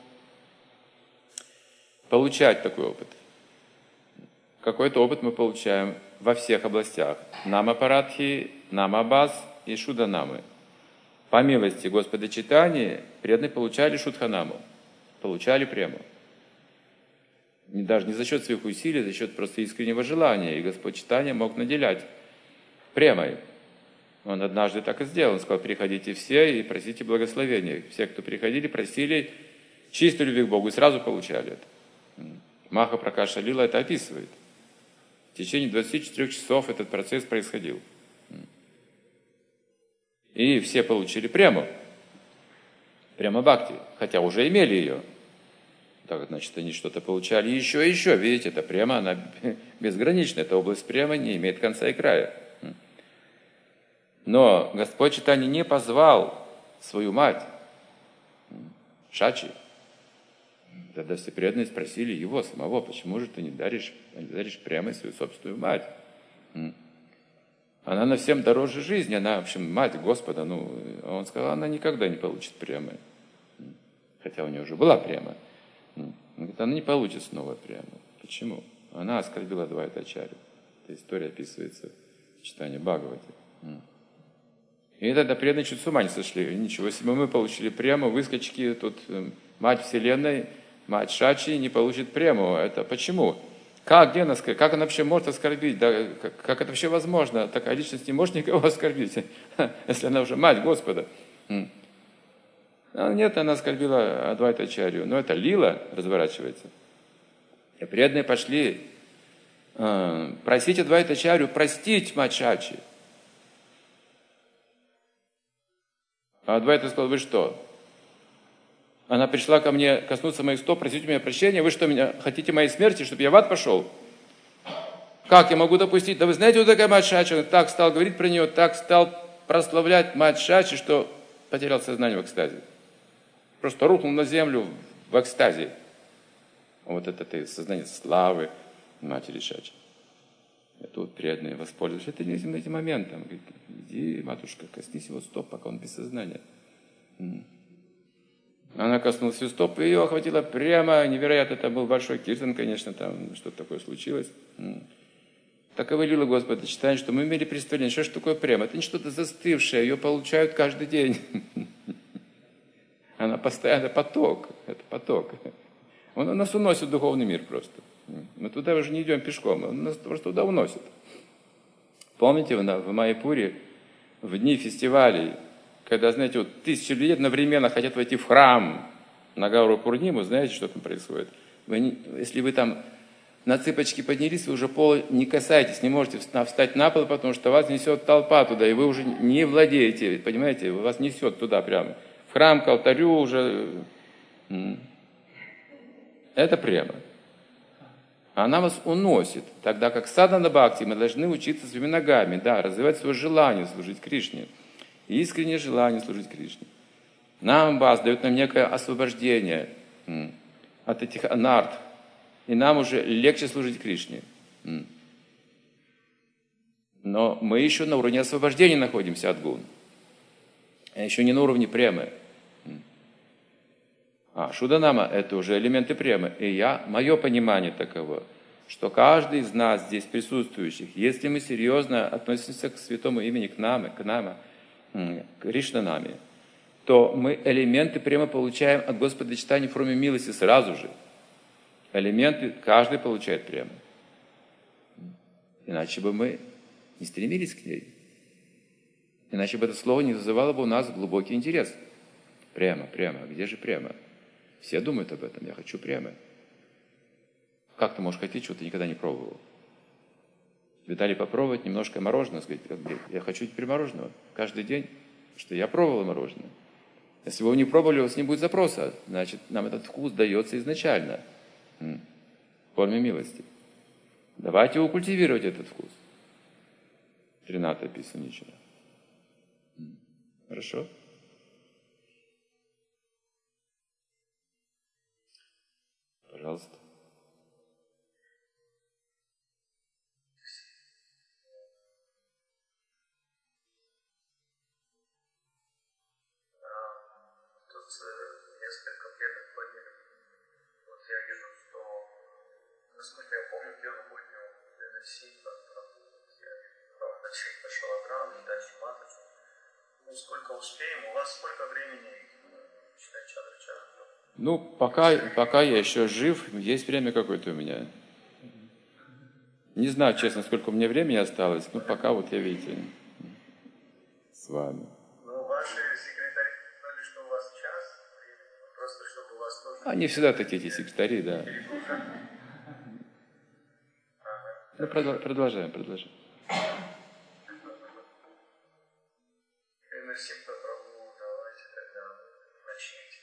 получать такой опыт. Какой-то опыт мы получаем во всех областях. Намапарадхи, намабас и шуданамы. По милости Господа Чайтаньи преданные получали шудханаму, получали прему. Даже не за счет своих усилий, за счет просто искреннего желания. И Господь читания мог наделять премой. Он однажды так и сделал. Он сказал: приходите все и просите благословения. Все, кто приходили, просили чистой любви к Богу и сразу получали это. Маха Пракаша Лила это описывает. В течение 24 часов этот процесс происходил. И все получили прему. Према Бхакти, хотя уже имели ее. Так, значит, они что-то получали еще и еще. Видите, эта према, она безгранична. Эта область према не имеет конца и края. Но Господь Чайтанья не позвал свою мать, Шачи. Тогда все преданные спросили его самого: почему же ты не даришь прямо свою собственную мать? Она на всем дороже жизни, она, в общем, мать Господа. Он сказал: она никогда не получит прямы. Хотя у нее уже была пряма. Он говорит: она не получит снова прямо. Почему? Она оскорбила Адвайтачарью. Эта история описывается в читании Бхагавати. И тогда преданные чуть с ума не сошли. Ничего себе, мы получили прему, выскочки, тут мать Вселенной, мать Шачи не получит прему. Это почему? Как она вообще может оскорбить? Да, как это вообще возможно? Такая личность не может никого оскорбить, если она уже мать Господа. Нет, она оскорбила Адвайтачарью. Но это лила разворачивается. И преданные пошли просить Адвайтачарью простить мать Шачи. А Адвайта сказал: вы что? Она пришла ко мне коснуться моих стоп, просить у меня прощения. Вы что, хотите моей смерти, чтобы я в ад пошел? Как я могу допустить? Да вы знаете, вот такая мать Шачи. Он так стал говорить про нее, так стал прославлять мать Шачи, что потерял сознание в экстазе. Просто рухнул на землю в экстазе. Вот это сознание славы матери Шачи. Это вот преданные воспользовались этим моментом. Говорит: иди, матушка, коснись его стоп, пока он без сознания. Она коснулась ее стоп, и ее охватило прямо невероятно. Это был большой киртан, конечно, там что-то такое случилось. Таковы лилы Господа Чайтаньи, что мы имели представление, что же такое према. Это не что-то застывшее, ее получают каждый день. Она постоянно поток, это поток. Он нас уносит в духовный мир просто. Мы туда уже не идем пешком, он нас просто туда уносит. Помните, в Майяпуре, в дни фестивалей, когда, знаете, вот тысячи людей одновременно хотят войти в храм на Гауру Пурниму, знаете, что там происходит? Если вы там на цыпочки поднялись, вы уже пола не касаетесь, не можете встать на пол, потому что вас несет толпа туда, и вы уже не владеете, понимаете, вас несет туда прямо. В храм, к алтарю уже. Это прямо. Она вас уносит, тогда как садхана бхакти мы должны учиться своими ногами, да, развивать свое желание служить Кришне, искреннее желание служить Кришне. Нам бас дает нам некое освобождение от этих анарт, и нам уже легче служить Кришне. Но мы еще на уровне освобождения находимся от гун, а еще не на уровне премы. Шуданама – это уже элементы премы. И мое понимание таково, что каждый из нас здесь присутствующих, если мы серьезно относимся к святому имени, к нам, к Кришнанаме, то мы элементы премы получаем от Господа Чайтаньи в форме милости сразу же. Элементы каждый получает прему. Иначе бы мы не стремились к ней. Иначе бы это слово не вызывало бы у нас глубокий интерес. Према, где же према? Все думают об этом. Я хочу прямо. Как ты можешь хотеть, чего ты никогда не пробовал? Тебе дали попробовать немножко мороженого, сказать: я хочу теперь мороженого каждый день, что я пробовал мороженое. Если вы его не пробовали, у вас не будет запроса. Значит, нам этот вкус дается изначально в форме милости. Давайте его культивировать, этот вкус. 13 Писаничина. Хорошо? Пожалуйста. Тут несколько преданных владели. Вот я вижу, что, насколько я помню, первую будню это сильно начать пошел Аграм, дальше Матаджи. Ну, сколько успеем? У вас сколько времени читать Чандрачару? Ну, пока я еще жив, есть время какое-то у меня. Не знаю, честно, сколько мне времени осталось, но пока вот я, видите, с вами. Ну, ваши секретари сказали, что у вас час времени, просто чтобы у вас тоже... Они всегда такие, эти секретари, да. Ну, продолжаем. Симпа Прабху, давайте тогда начните.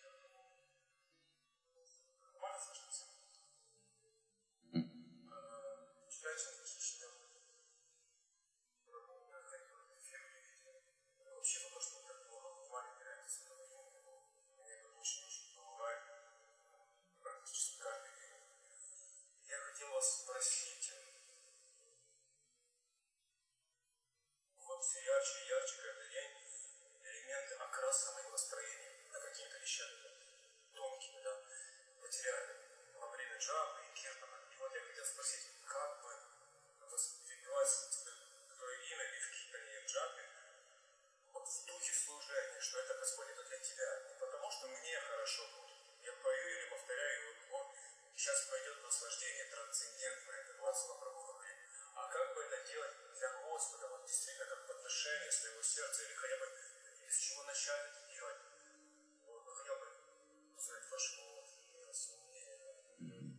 Я хотел вас спросить, вот все ярче и ярче каждый день элементы окраса моего настроения на какими-то вещами тонкими, да, материальными во время джапа и киртана. И вот я хотел спросить, как бы воспринимать твое имя в киртане и в джапе вот в духе служения, что это, Господь, это для тебя. Не потому что мне хорошо будет. Я пою или повторяю, вот сейчас пойдет наслаждение трансцендентное, как Вацлав Прабhu говорит. А как бы это делать для Господа, вот действительно как подношение своего сердца, или хотя бы с чего начать это делать? Вот, хотел бы узнать ваше мнение.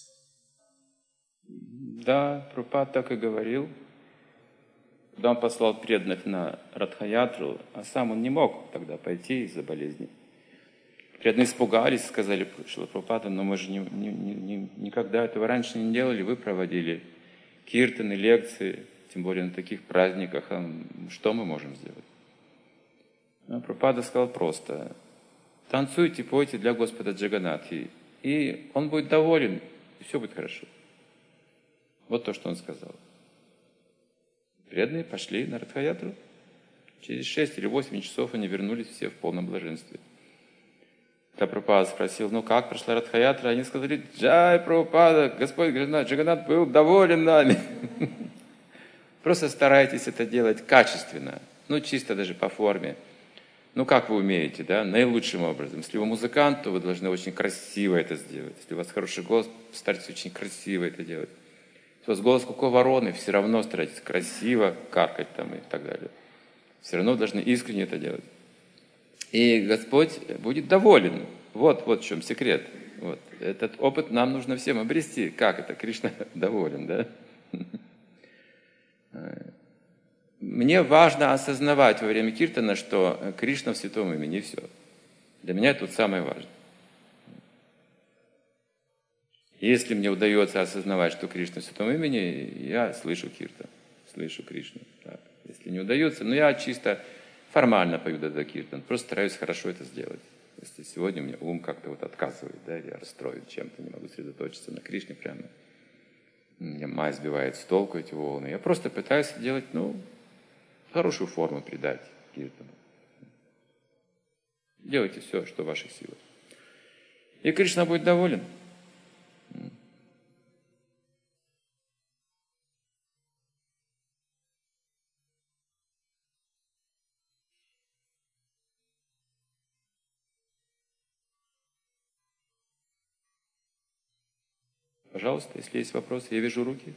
Да, Прабхупада так и говорил. Когда он послал преданных на Радха-ятру, а сам он не мог тогда пойти из-за болезни. Преданные испугались, сказали Шрила Прабхупада, но мы же никогда этого раньше не делали, вы проводили киртаны, лекции, тем более на таких праздниках, что мы можем сделать? Но Прабхупада сказал просто: танцуйте, пойте для Господа Джаганатхи, и Он будет доволен, и все будет хорошо. Вот то, что он сказал. Преданные пошли на Радха-ятру. Через 6 или 8 часов они вернулись все в полном блаженстве. Когда Прабхупада спросил, ну как прошла Радха-ятра, они сказали: Джай, Прабхупада, Господь Джаганат был доволен нами. Просто старайтесь это делать качественно, ну чисто даже по форме. Ну как вы умеете, да, наилучшим образом. Если вы музыкант, то вы должны очень красиво это сделать. Если у вас хороший голос, старайтесь очень красиво это делать. Если у вас голос как у вороны, все равно старайтесь красиво каркать там и так далее. Все равно должны искренне это делать. И Господь будет доволен. Вот в чем секрет. Вот. Этот опыт нам нужно всем обрести. Как это? Кришна доволен, да? Мне важно осознавать во время киртана, что Кришна в святом имени, и все. Для меня это самое важное. Если мне удается осознавать, что Кришна в святом имени, я слышу киртан, слышу Кришну. Так. Если не удается, я чисто формально пою до киртан, просто стараюсь хорошо это сделать. Если сегодня у меня ум как-то вот отказывает, да, я расстроен чем-то, не могу сосредоточиться на Кришне прямо. Меня майя сбивает с толку эти волны. Я просто пытаюсь делать, хорошую форму придать киртану. Делайте все, что в ваших силах. И Кришна будет доволен. Пожалуйста, если есть вопросы, я вижу руки.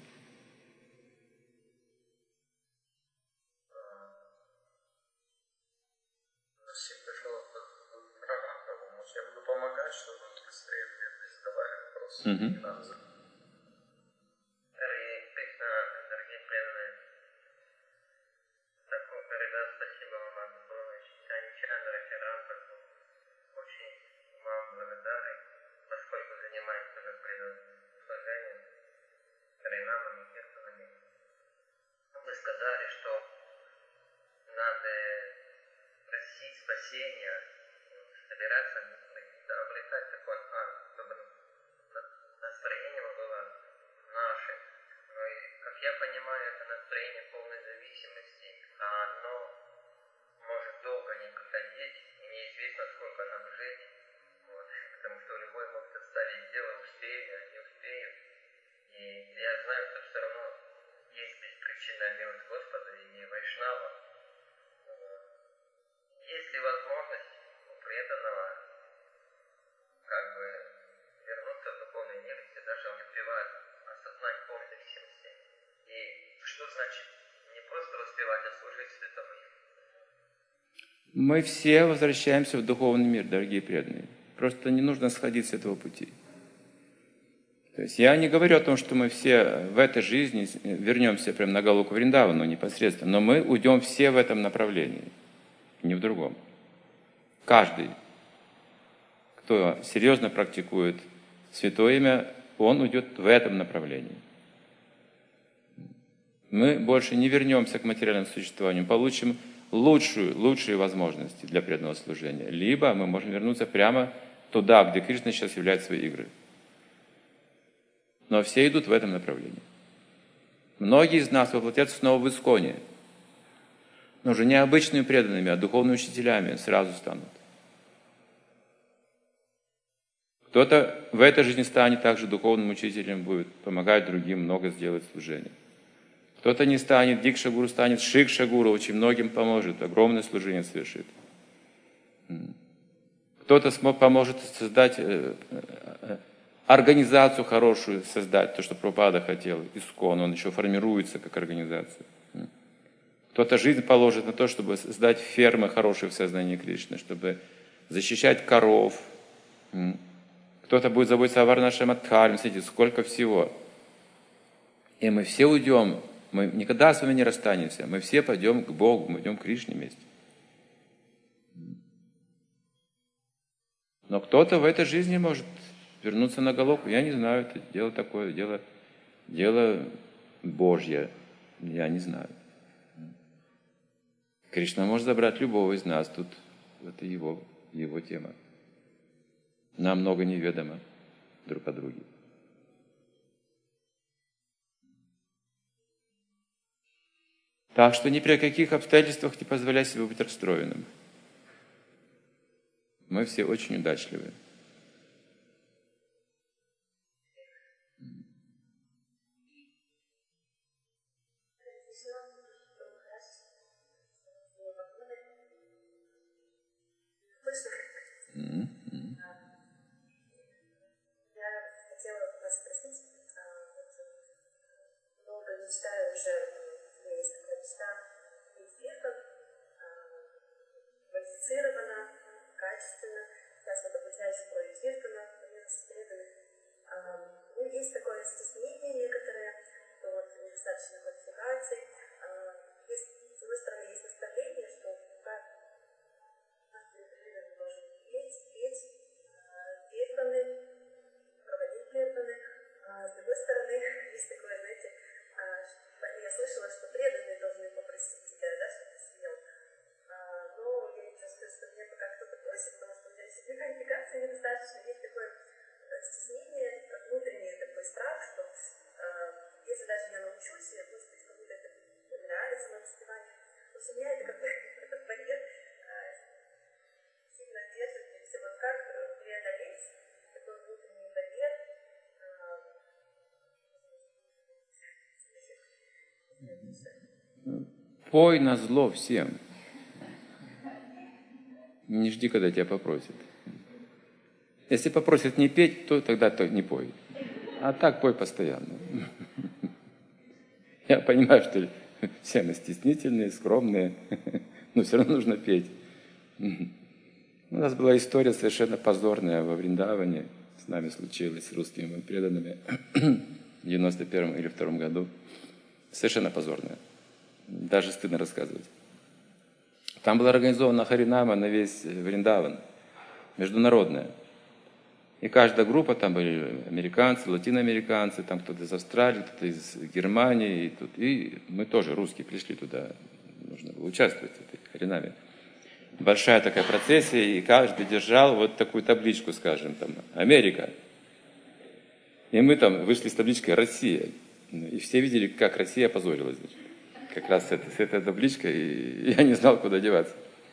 Я буду помогать, чтобы быстрее задавали вопросы. Дорогие преданные, такой передат, спасибо вам огромное. Чандра Чарантра, очень вам благодарен, поскольку занимается уже преданным служением, харинамами, киртанами. Вы сказали, что надо просить спасения, собираться, обретать такой чтобы настроение было наше. Но и, как я понимаю, это настроение полной зависимости, а оно может долго не проходить, и неизвестно, сколько нам жить. Вот, потому что любой может оставить дело, успеет, а не успеет. И я знаю, что все равно есть беспричинная милость Господа и Вайшнава. Есть ли возможность у преданного воспевать осознание полной зависимости. И что значит не просто воспевать, а служить святому имени? Мы все возвращаемся в духовный мир, дорогие преданные. Просто не нужно сходить с этого пути. То есть я не говорю о том, что мы все в этой жизни вернемся прямо на Галоку Вриндавану непосредственно, но мы уйдем все в этом направлении, не в другом. Каждый, кто серьезно практикует святое имя, он уйдет в этом направлении. Мы больше не вернемся к материальному существованию, получим лучшие возможности для преданного служения. Либо мы можем вернуться прямо туда, где Кришна сейчас являет свои игры. Но все идут в этом направлении. Многие из нас воплотятся снова в Исконе, но уже не обычными преданными, а духовными учителями сразу станут. Кто-то в этой жизни станет также духовным учителем, будет помогать другим много сделать служения. Кто-то не станет дикша-гуру, станет шикша-гуру, очень многим поможет, огромное служение совершит. Кто-то поможет создать организацию хорошую, создать, то, что Прабхупада хотел, Искон, он еще формируется как организация. Кто-то жизнь положит на то, чтобы создать фермы хорошие в сознании Кришны, чтобы защищать коров. Кто-то будет заботиться о Варнашамадхарме, смотрите, сколько всего. И мы все уйдем, мы никогда с вами не расстанемся, мы все пойдем к Богу, мы идем к Кришне вместе. Но кто-то в этой жизни может вернуться на Галоку, я не знаю, это дело такое, дело Божье, я не знаю. Кришна может забрать любого из нас, тут это его тема. Нам много неведомо друг о друге. Так что ни при каких обстоятельствах не позволяй себе быть расстроенным. Мы все очень удачливы. Мечтаю уже, у меня есть такая мечта, быть тиртом, квалифицированно, качественно. Сейчас вот обучаюсь в школе тиртона, 11 преданных. Ну, есть такое стеснение некоторое, что вот недостаточно квалификаций. Есть, с одной стороны, есть наставление, что каждый преданный должен петь тиртоны, проводить тиртоны. С другой стороны, есть такое, знаете, я слышала, что преданные должны попросить тебя, да, чтобы ты съел. Но я не чувствую, что меня пока кто-то просит, потому что у меня действительно квалификации недостаточно. Есть такое стеснение, внутренний такой страх, что если даже я научусь, может быть, кому-то это нравится на воспевании. В общем, меня это как-то этот барьер сильно держит. И все, вот как преодолеть такой внутренний барьер, Пой на зло всем. Не жди, когда тебя попросят. Если попросят не петь, то тогда не пой. А так пой постоянно. Я понимаю, что все мы стеснительные, скромные, но все равно нужно петь. У нас была история совершенно позорная во Вриндаване. С нами случилось, с русскими преданными, в 91 или 2 году. Совершенно позорная. Даже стыдно рассказывать. Там была организована харинама на весь Вриндаван, международная. И каждая группа, там были американцы, латиноамериканцы, там кто-то из Австралии, кто-то из Германии. И мы тоже, русские, пришли туда. Нужно было участвовать в этой харинаме. Большая такая процессия, и каждый держал вот такую табличку, скажем, там, Америка. И мы там вышли с табличкой «Россия». И все видели, как Россия опозорилась. Как раз с этой табличкой, и я не знал, куда деваться.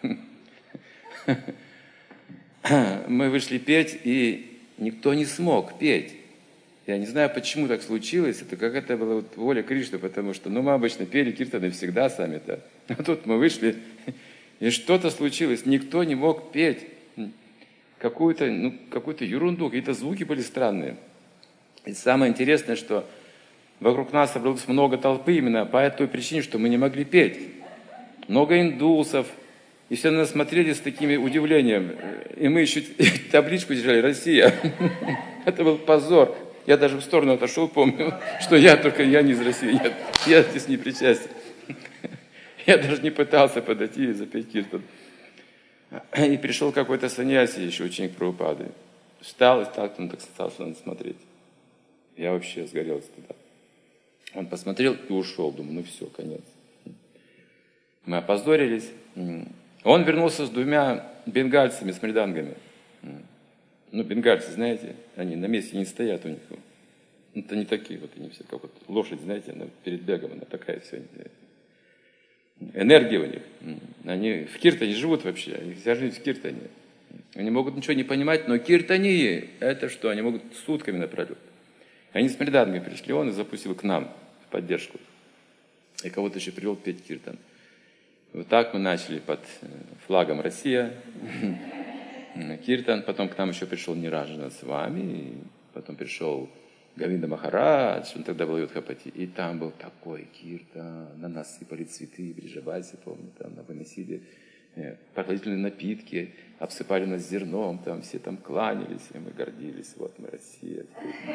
Мы вышли петь, и никто не смог петь. Я не знаю, почему так случилось. Это какая-то была вот воля Кришны, потому что мы обычно пели киртаны всегда сами-то. А тут мы вышли, и что-то случилось. Никто не мог петь. Какую-то ерунду, какие-то звуки были странные. И самое интересное, что вокруг нас собралось много толпы именно по той причине, что мы не могли петь. Много индусов. И все на нас смотрели с таким удивлением. И мы еще табличку держали «Россия». Это был позор. Я даже в сторону отошел, помню, что я не из России. Я здесь не причастен. Я даже не пытался подойти и запеть киртан. И пришел какой-то саньяси, еще ученик Прабхупады. Встал и стал смотреть. Я вообще сгорел стыда. Он посмотрел и ушел. Думаю, ну все, конец. Мы опозорились. Он вернулся с 2 бенгальцами, с мридангами. Ну, бенгальцы, знаете, они на месте не стоят у них. Это не такие вот, они все как вот лошадь, знаете, она перед бегом, она такая все. Энергия у них. Они в киртане живут вообще, они вся жизнь в киртане. Они могут ничего не понимать, но киртании, это что, они могут сутками напролет. Они с мридангами пришли, он и запустил к нам в поддержку. И кого-то еще привел петь киртан. Вот так мы начали под флагом «Россия», киртан, потом к нам еще пришел Ниранджана с вами, потом пришел Говинда Махарадж, он тогда был Йодхапати, и там был такой киртан, на нас сыпали цветы, Бриджабаси, помню, там выносили прохладительные напитки, обсыпали нас зерном, там все там кланялись, и мы гордились, вот мы Россия.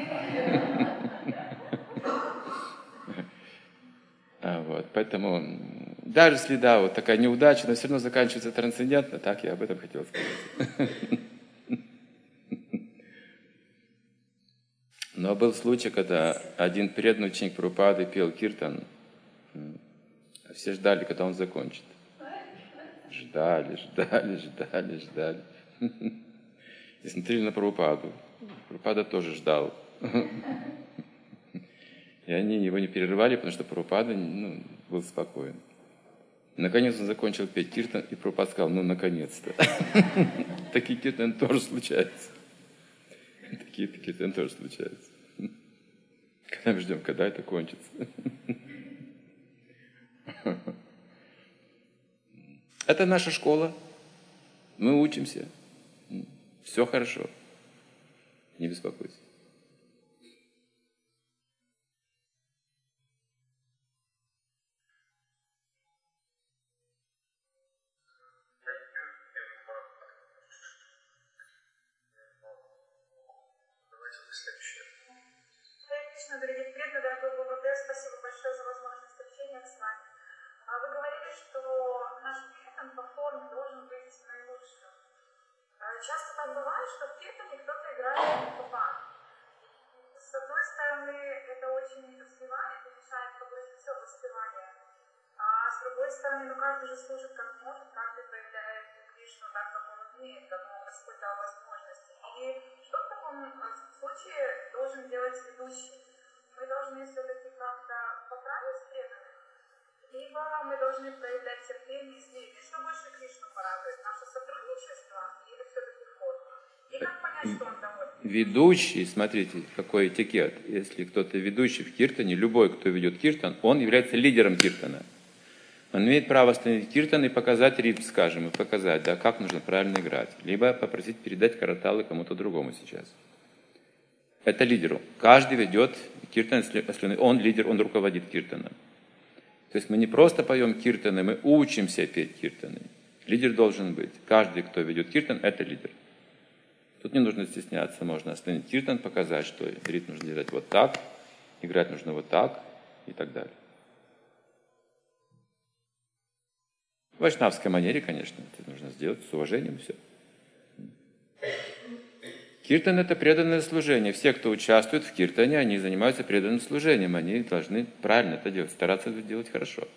Вот, поэтому даже если, да, вот такая неудача, но все равно заканчивается трансцендентно, так я об этом хотел сказать. Но был случай, когда один преданный ученик Прабхупады пел киртан, а все ждали, когда он закончит. Ждали. И смотрели на Прабхупаду. Прабхупада тоже ждал. И они его не перерывали, потому что Прабхупада был спокоен. Наконец он закончил петь киртан, и Прабхупада сказал, ну, наконец-то. Такие киртаны тоже случаются. Такие киртаны тоже случаются. Когда мы ждем, когда это кончится. Это наша школа. Мы учимся. Все хорошо. Не беспокойся. Дорогие преданные, дорогой Бабаде, спасибо большое за возможность общения с вами. Вы говорили, что наш киртан по форме должен быть наилучшим. Часто так бывает, что в киртане кто-то играет попан. С одной стороны, это очень развивает и мешает погрузиться в воспевание. А с другой стороны, каждый же служит как может, каждый проявляет Кришну так, как он умеет, как ему Господь дал возможности. И что в таком случае должен делать ведущий? Мы должны все-таки как-то поправить преданных, либо мы должны проявлять терпение и смирение. Что больше Кришну порадует? Наше сотрудничество или все-таки форма? И как понять, что он доволен? Ведущий, смотрите, какой этикет. Если кто-то ведущий в киртане, любой, кто ведет киртан, он является лидером киртана. Он имеет право остановить киртан и показать ритм, скажем, и показать, да, как нужно правильно играть. Либо попросить передать караталы кому-то другому сейчас. Это лидеру. Каждый ведет киртан, если он лидер, он руководит киртаном. То есть мы не просто поем киртаны, мы учимся петь киртаны. Лидер должен быть. Каждый, кто ведет киртан, это лидер. Тут не нужно стесняться, можно остановить киртан, показать, что ритм нужно делать вот так, играть нужно вот так и так далее. В вайшнавской манере, конечно, это нужно сделать с уважением, все. Киртан – это преданное служение. Все, кто участвует в киртане, они занимаются преданным служением. Они должны правильно это делать, стараться это делать хорошо.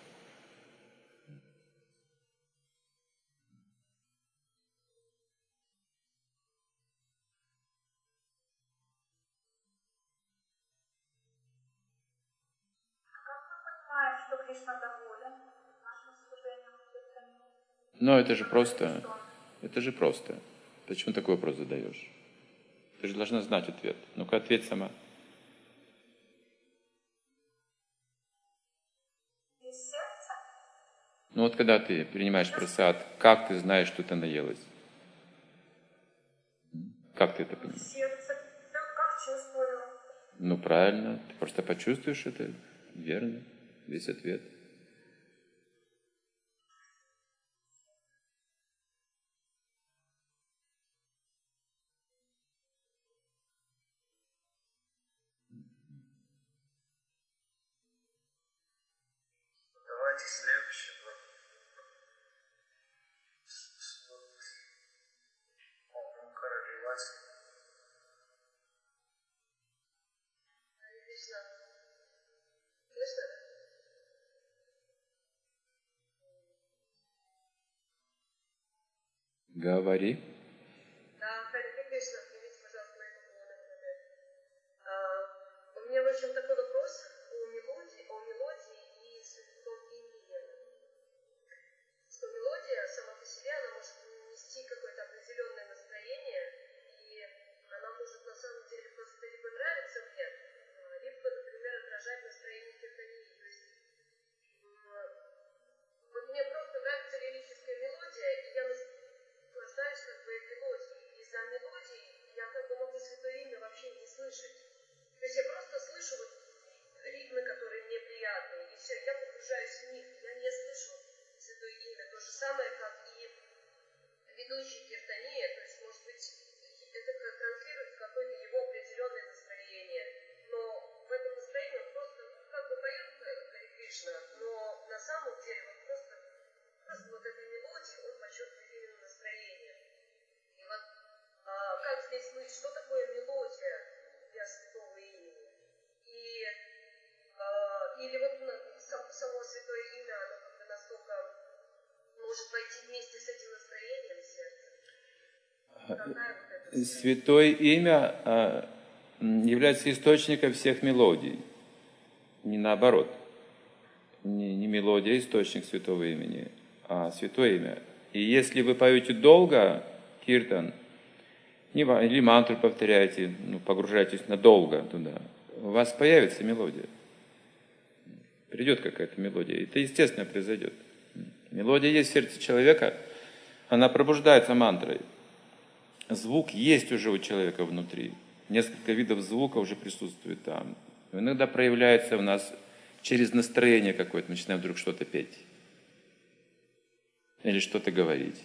Как мы понимаем, что Кришна доволен нашим служением в киртане? Но это же просто. Это же просто. Почему такой вопрос задаешь? Ты же должна знать ответ. Ну-ка, ответь сама. Из сердца? Ну вот когда ты принимаешь прасад, как ты знаешь, что ты наелась? Как ты это понимаешь? Сердце. Как чувствую? Ну, правильно. Ты просто почувствуешь это. Верно. Весь ответ. Давайте следующий вопрос. Кришна. Слышно? Говори. Хари Кришна, примите, пожалуйста, мои поклоны. У меня, в общем, такой вопрос о мелодии и святом имени. Что мелодия сама по себе, она может нести какое-то определенное настроение, и она может на самом деле просто либо нравиться мне, либо, например, отражать настроение киртании. То есть вот мне просто нравится лирическая мелодия, и я наслаждаюсь как бы мелодией. И за мелодией я как бы могу святое имя вообще не слышать. То есть я просто слышу вот ритмы, которые мне приятны, и все, я погружаюсь в них, я не слышу святое имя. То же самое, как и ведущий киртания, то есть, может быть, это транслирует какое-то его определенное настроение, но в этом настроении он просто как бы поет Хари Кришна, но на самом деле вот просто вот этой мелодии он почувствует именно настроение. И вот как здесь быть, что такое мелодия для святого имени? И или вот само святое имя, оно как бы настолько может пойти вместе с этим настроением сердца. Святое имя является источником всех мелодий. Не наоборот. Не мелодия, а источник святого имени, а святое имя. И если вы поете долго киртан, или мантру повторяете, погружаетесь надолго туда, у вас появится мелодия. Придет какая-то мелодия. Это естественно произойдет. Мелодия есть в сердце человека, она пробуждается мантрой. Звук есть уже у человека внутри. Несколько видов звука уже присутствует там. Иногда проявляется у нас через настроение какое-то, начинаем вдруг что-то петь. Или что-то говорить.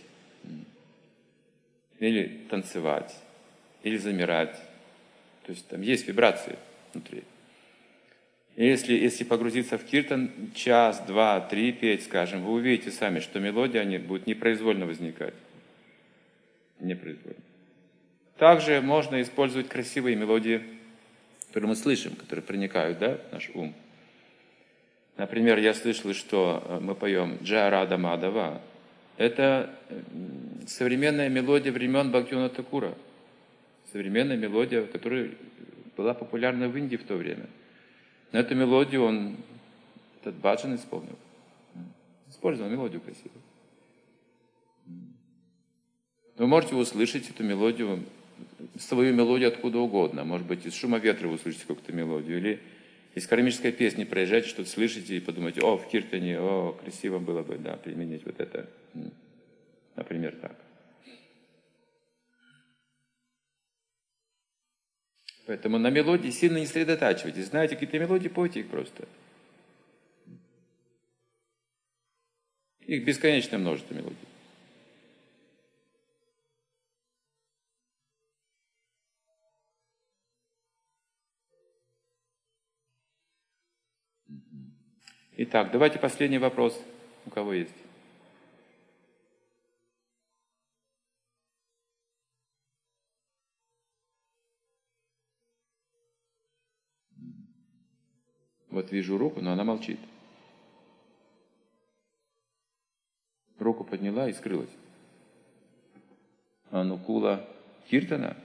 Или танцевать. Или замирать. То есть там есть вибрации внутри. И если погрузиться в киртан, час, два, три петь, скажем, вы увидите сами, что мелодия будет непроизвольно возникать. Непроизвольно. Также можно использовать красивые мелодии, которые мы слышим, которые проникают, в наш ум. Например, я слышал, что мы поем «Джая Рада Мадава». Это современная мелодия времен Бхактивинода Thakura. Современная мелодия, которая была популярна в Индии в то время. Но эту мелодию он, этот баджан исполнил. Использовал мелодию красивую. Вы можете услышать эту мелодию, свою мелодию откуда угодно. Может быть, из шума ветра вы услышите какую-то мелодию. Или из кармической песни проезжаете, что-то слышите и подумаете, в киртане, красиво было бы, применить вот это. Например, так. Поэтому на мелодии сильно не сосредотачивайтесь. Знаете какие-то мелодии, пойте их просто. Их бесконечное множество мелодий. Итак, давайте последний вопрос. У кого есть? Вот вижу руку, но она молчит. Руку подняла и скрылась. Анукула Киртана?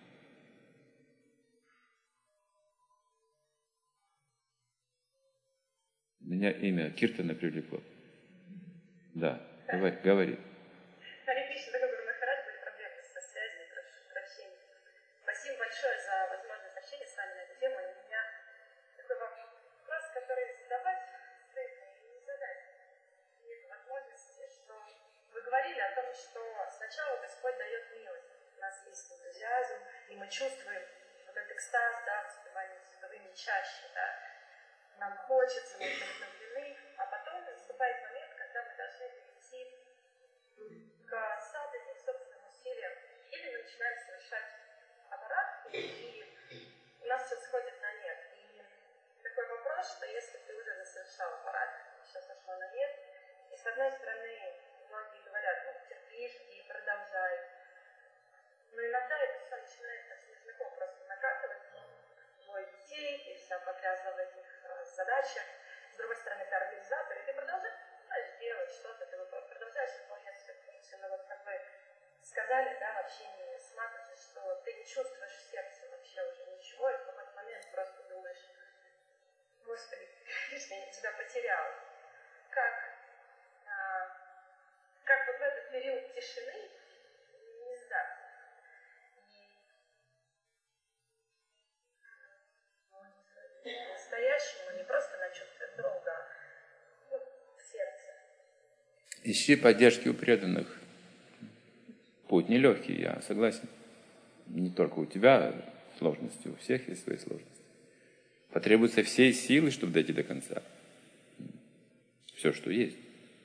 Меня имя Киртана привлекло. Да, давай, говори. Хари Кришна, дорогой Гуру Махарадж, были проблемы со связью, прошу прощения. Спасибо большое за возможность общения с вами на эту тему. И у меня такой вопрос, который задавать стыдно и не задать. Нет возможности, что вы говорили о том, что сначала Господь дает милость. У нас есть энтузиазм, и мы чувствуем вот этот экстаз, воспевание Святого не чаще, да. Нам хочется, мы вдохновлены, а потом наступает момент, когда мы должны перейти к самым собственным усилиям. Или мы начинаем совершать аппарат, и у нас все сходит на нет. И такой вопрос, что если ты уже совершал аппарат, все сошло на нет, и с одной стороны, многие говорят, ну, терпи, жди, продолжай. Но иногда это все начинает как снежный ком просто накатывать твой детей, ты вся погрязла в этих задачах. С другой стороны, ты организатор, и ты продолжаешь делать что-то, ты продолжаешь выполнять свою функцию, но вот как вы сказали, да, в общении с Матушей, что ты не чувствуешь в сердце вообще уже ничего, и в какой-то момент просто думаешь, Господи, Кришна, я тебя потерял. Как вот в этот период тишины не сдаться. И по-настоящему не просто на чувстве друга, а в сердце. Ищи поддержки у преданных. Путь нелегкий, я согласен. Не только у тебя сложности, у всех есть свои сложности. Потребуется всей силы, чтобы дойти до конца. Все, что есть.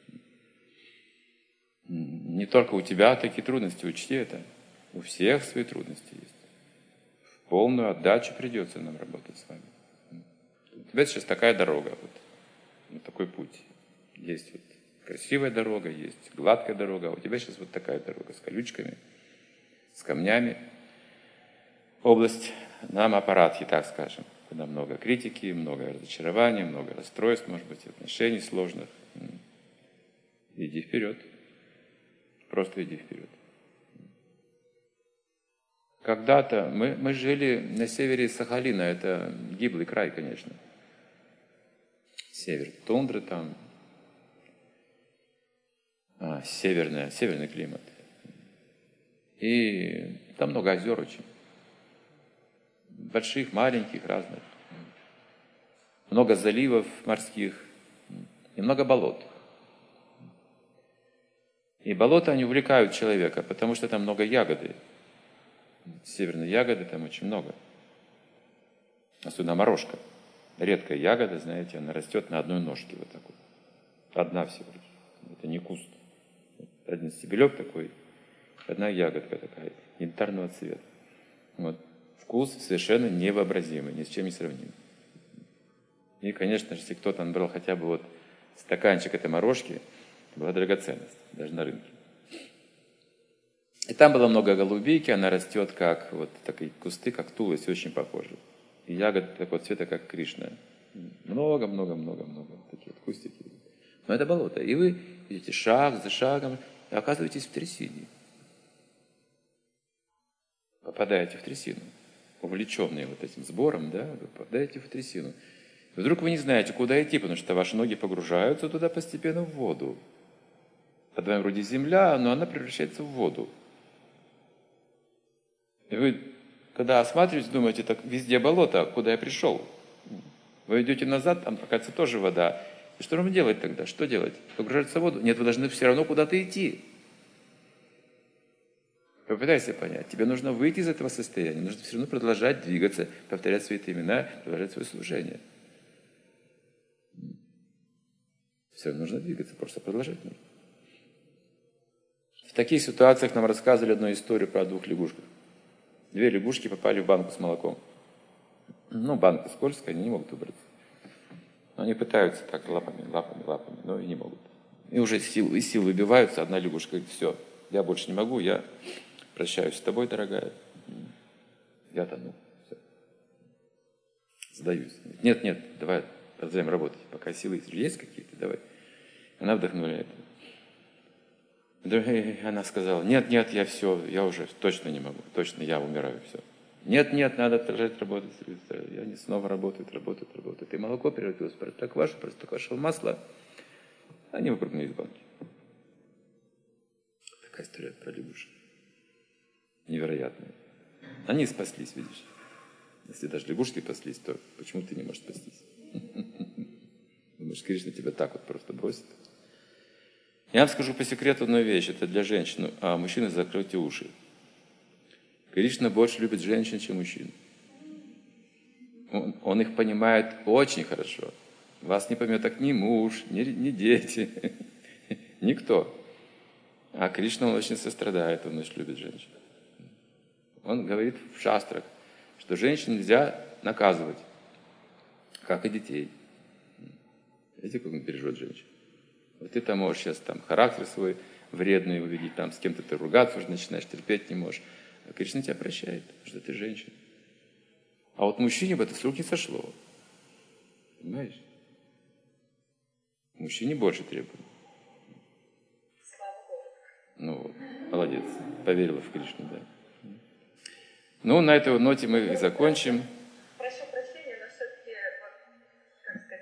Не только у тебя такие трудности, учти это. У всех свои трудности есть. В полную отдачу придется нам работать с вами. У тебя сейчас такая дорога, вот такой путь. Есть вот красивая дорога, есть гладкая дорога, а у тебя сейчас вот такая дорога с колючками, с камнями. Область нам аппаратхи, так скажем. Когда много критики, много разочарований, много расстройств, может быть, отношений сложных. Иди вперед. Просто иди вперед. Когда-то мы жили на севере Сахалина, это гиблый край, конечно. Север, тундры там, северный климат. И там много озер очень. Больших, маленьких, разных. Много заливов морских и много болот. И болота, они увлекают человека, потому что там много ягоды. Северной ягоды там очень много. Особенно морожка. Редкая ягода, знаете, она растет на одной ножке вот так вот. Одна всего лишь. Это не куст. Один стебелек такой, одна ягодка такая, янтарного цвета. Вот. Вкус совершенно невообразимый, ни с чем не сравнимый. И, конечно же, если кто-то набрал хотя бы вот стаканчик этой морожки, это была драгоценность, даже на рынке. И там было много голубики, она растет как вот такие кусты, как туловище, очень похожи. И ягод такого цвета, как Кришна. Много такие вот кустики. Но это болото. И вы идете шаг за шагом и оказываетесь в трясине. Попадаете в трясину. Увлеченные вот этим сбором, да, вы попадаете в трясину. И вдруг вы не знаете, куда идти, потому что ваши ноги погружаются туда постепенно в воду. Под вами вроде земля, но она превращается в воду. И вы, когда осматриваетесь, думаете, так везде болото, куда я пришел? Вы идете назад, там, оказывается, тоже вода. И что вам делать тогда? Что делать? Погружаться в воду? Нет, вы должны все равно куда-то идти. Попытайся понять. Тебе нужно выйти из этого состояния, нужно все равно продолжать двигаться, повторять свои имена, продолжать свое служение. Все равно нужно двигаться, просто продолжать нужно. В таких ситуациях нам рассказывали одну историю про 2 лягушек. 2 лягушки попали в банку с молоком. Банка скользкая, они не могут выбраться. Но они пытаются так лапами, но и не могут. И уже из сил выбиваются, одна лягушка говорит, все, я больше не могу, я прощаюсь с тобой, дорогая. Я тону. Все. Сдаюсь. Нет, давай продолжаем работать. Пока силы есть какие-то, давай. Она вдохновляет. Она сказала, нет, я все, я уже точно не могу, точно я умираю, все. Нет, надо продолжать работать. И они снова работают. И молоко превратилось в простоквашу масло. Они выпрыгнули из банки. Такая история про лягушек. Невероятная. Они спаслись, видишь. Если даже лягушки спаслись, то почему ты не можешь спастись? Думаешь, Кришна тебя так вот просто бросит? Я вам скажу по секрету одну вещь. Это для женщин. А мужчины, закройте уши. Кришна больше любит женщин, чем мужчин. Он их понимает очень хорошо. Вас не поймет так ни муж, ни дети, никто. А Кришна, он очень сострадает, он очень любит женщин. Он говорит в шастрах, что женщин нельзя наказывать, как и детей. Видите, как он бережет женщин? Вот ты там можешь сейчас там характер свой вредный увидеть, там с кем-то ты ругаться уже начинаешь, терпеть не можешь. А Кришна тебя прощает, потому что ты женщина. А вот мужчине бы это с рук не сошло. Понимаешь? Мужчине больше требует. Ну вот, молодец. Поверила в Кришну, да. Ну, на этой ноте мы и закончим. Прошу прощения, но все-таки, вот, как сказать,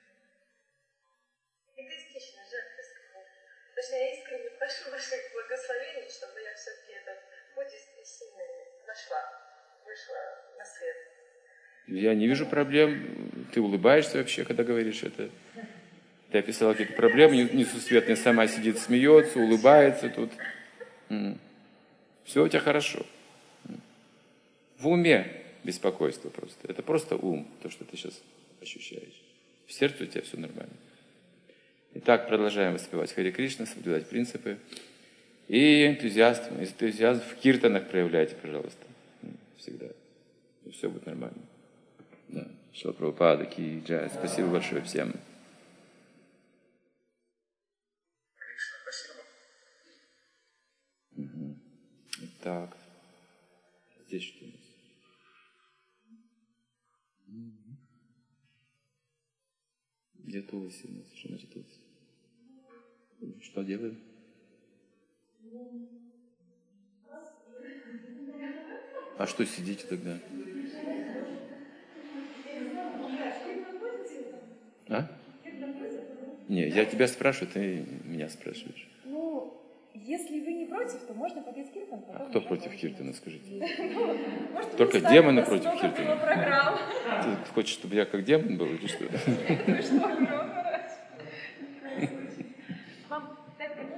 эгоистично, жертвенно. Точнее, я искренне прошу ваших благословений, чтобы я все-таки этот путь истины нашла, вышла на свет. Я не вижу проблем. Ты улыбаешься вообще, когда говоришь это. Ты описала какие-то проблемы несусветные, сама сидит, смеется, улыбается тут. Все у тебя хорошо. В уме беспокойство просто. Это просто ум, то, что ты сейчас ощущаешь. В сердце у тебя все нормально. Итак, продолжаем воспевать Харе Кришна, соблюдать принципы. И энтузиазм в киртанах проявляйте, пожалуйста. Всегда. И все будет нормально. Да. Шрила Прабхупада ки джай. Спасибо большое всем. Так. Здесь что у нас? Где Тулси у нас? Что значит Тулси? Что делаем? А что сидите тогда? А? Не, я тебя спрашиваю, ты меня спрашиваешь. Ну, если вы не против, то можно попеть киртан. А кто против киртана, скажите? Может, Только устали, демоны у нас против много было киртана. программ. Ты хочешь, чтобы я как демон был или что? Вы что, Громараш? Вам так как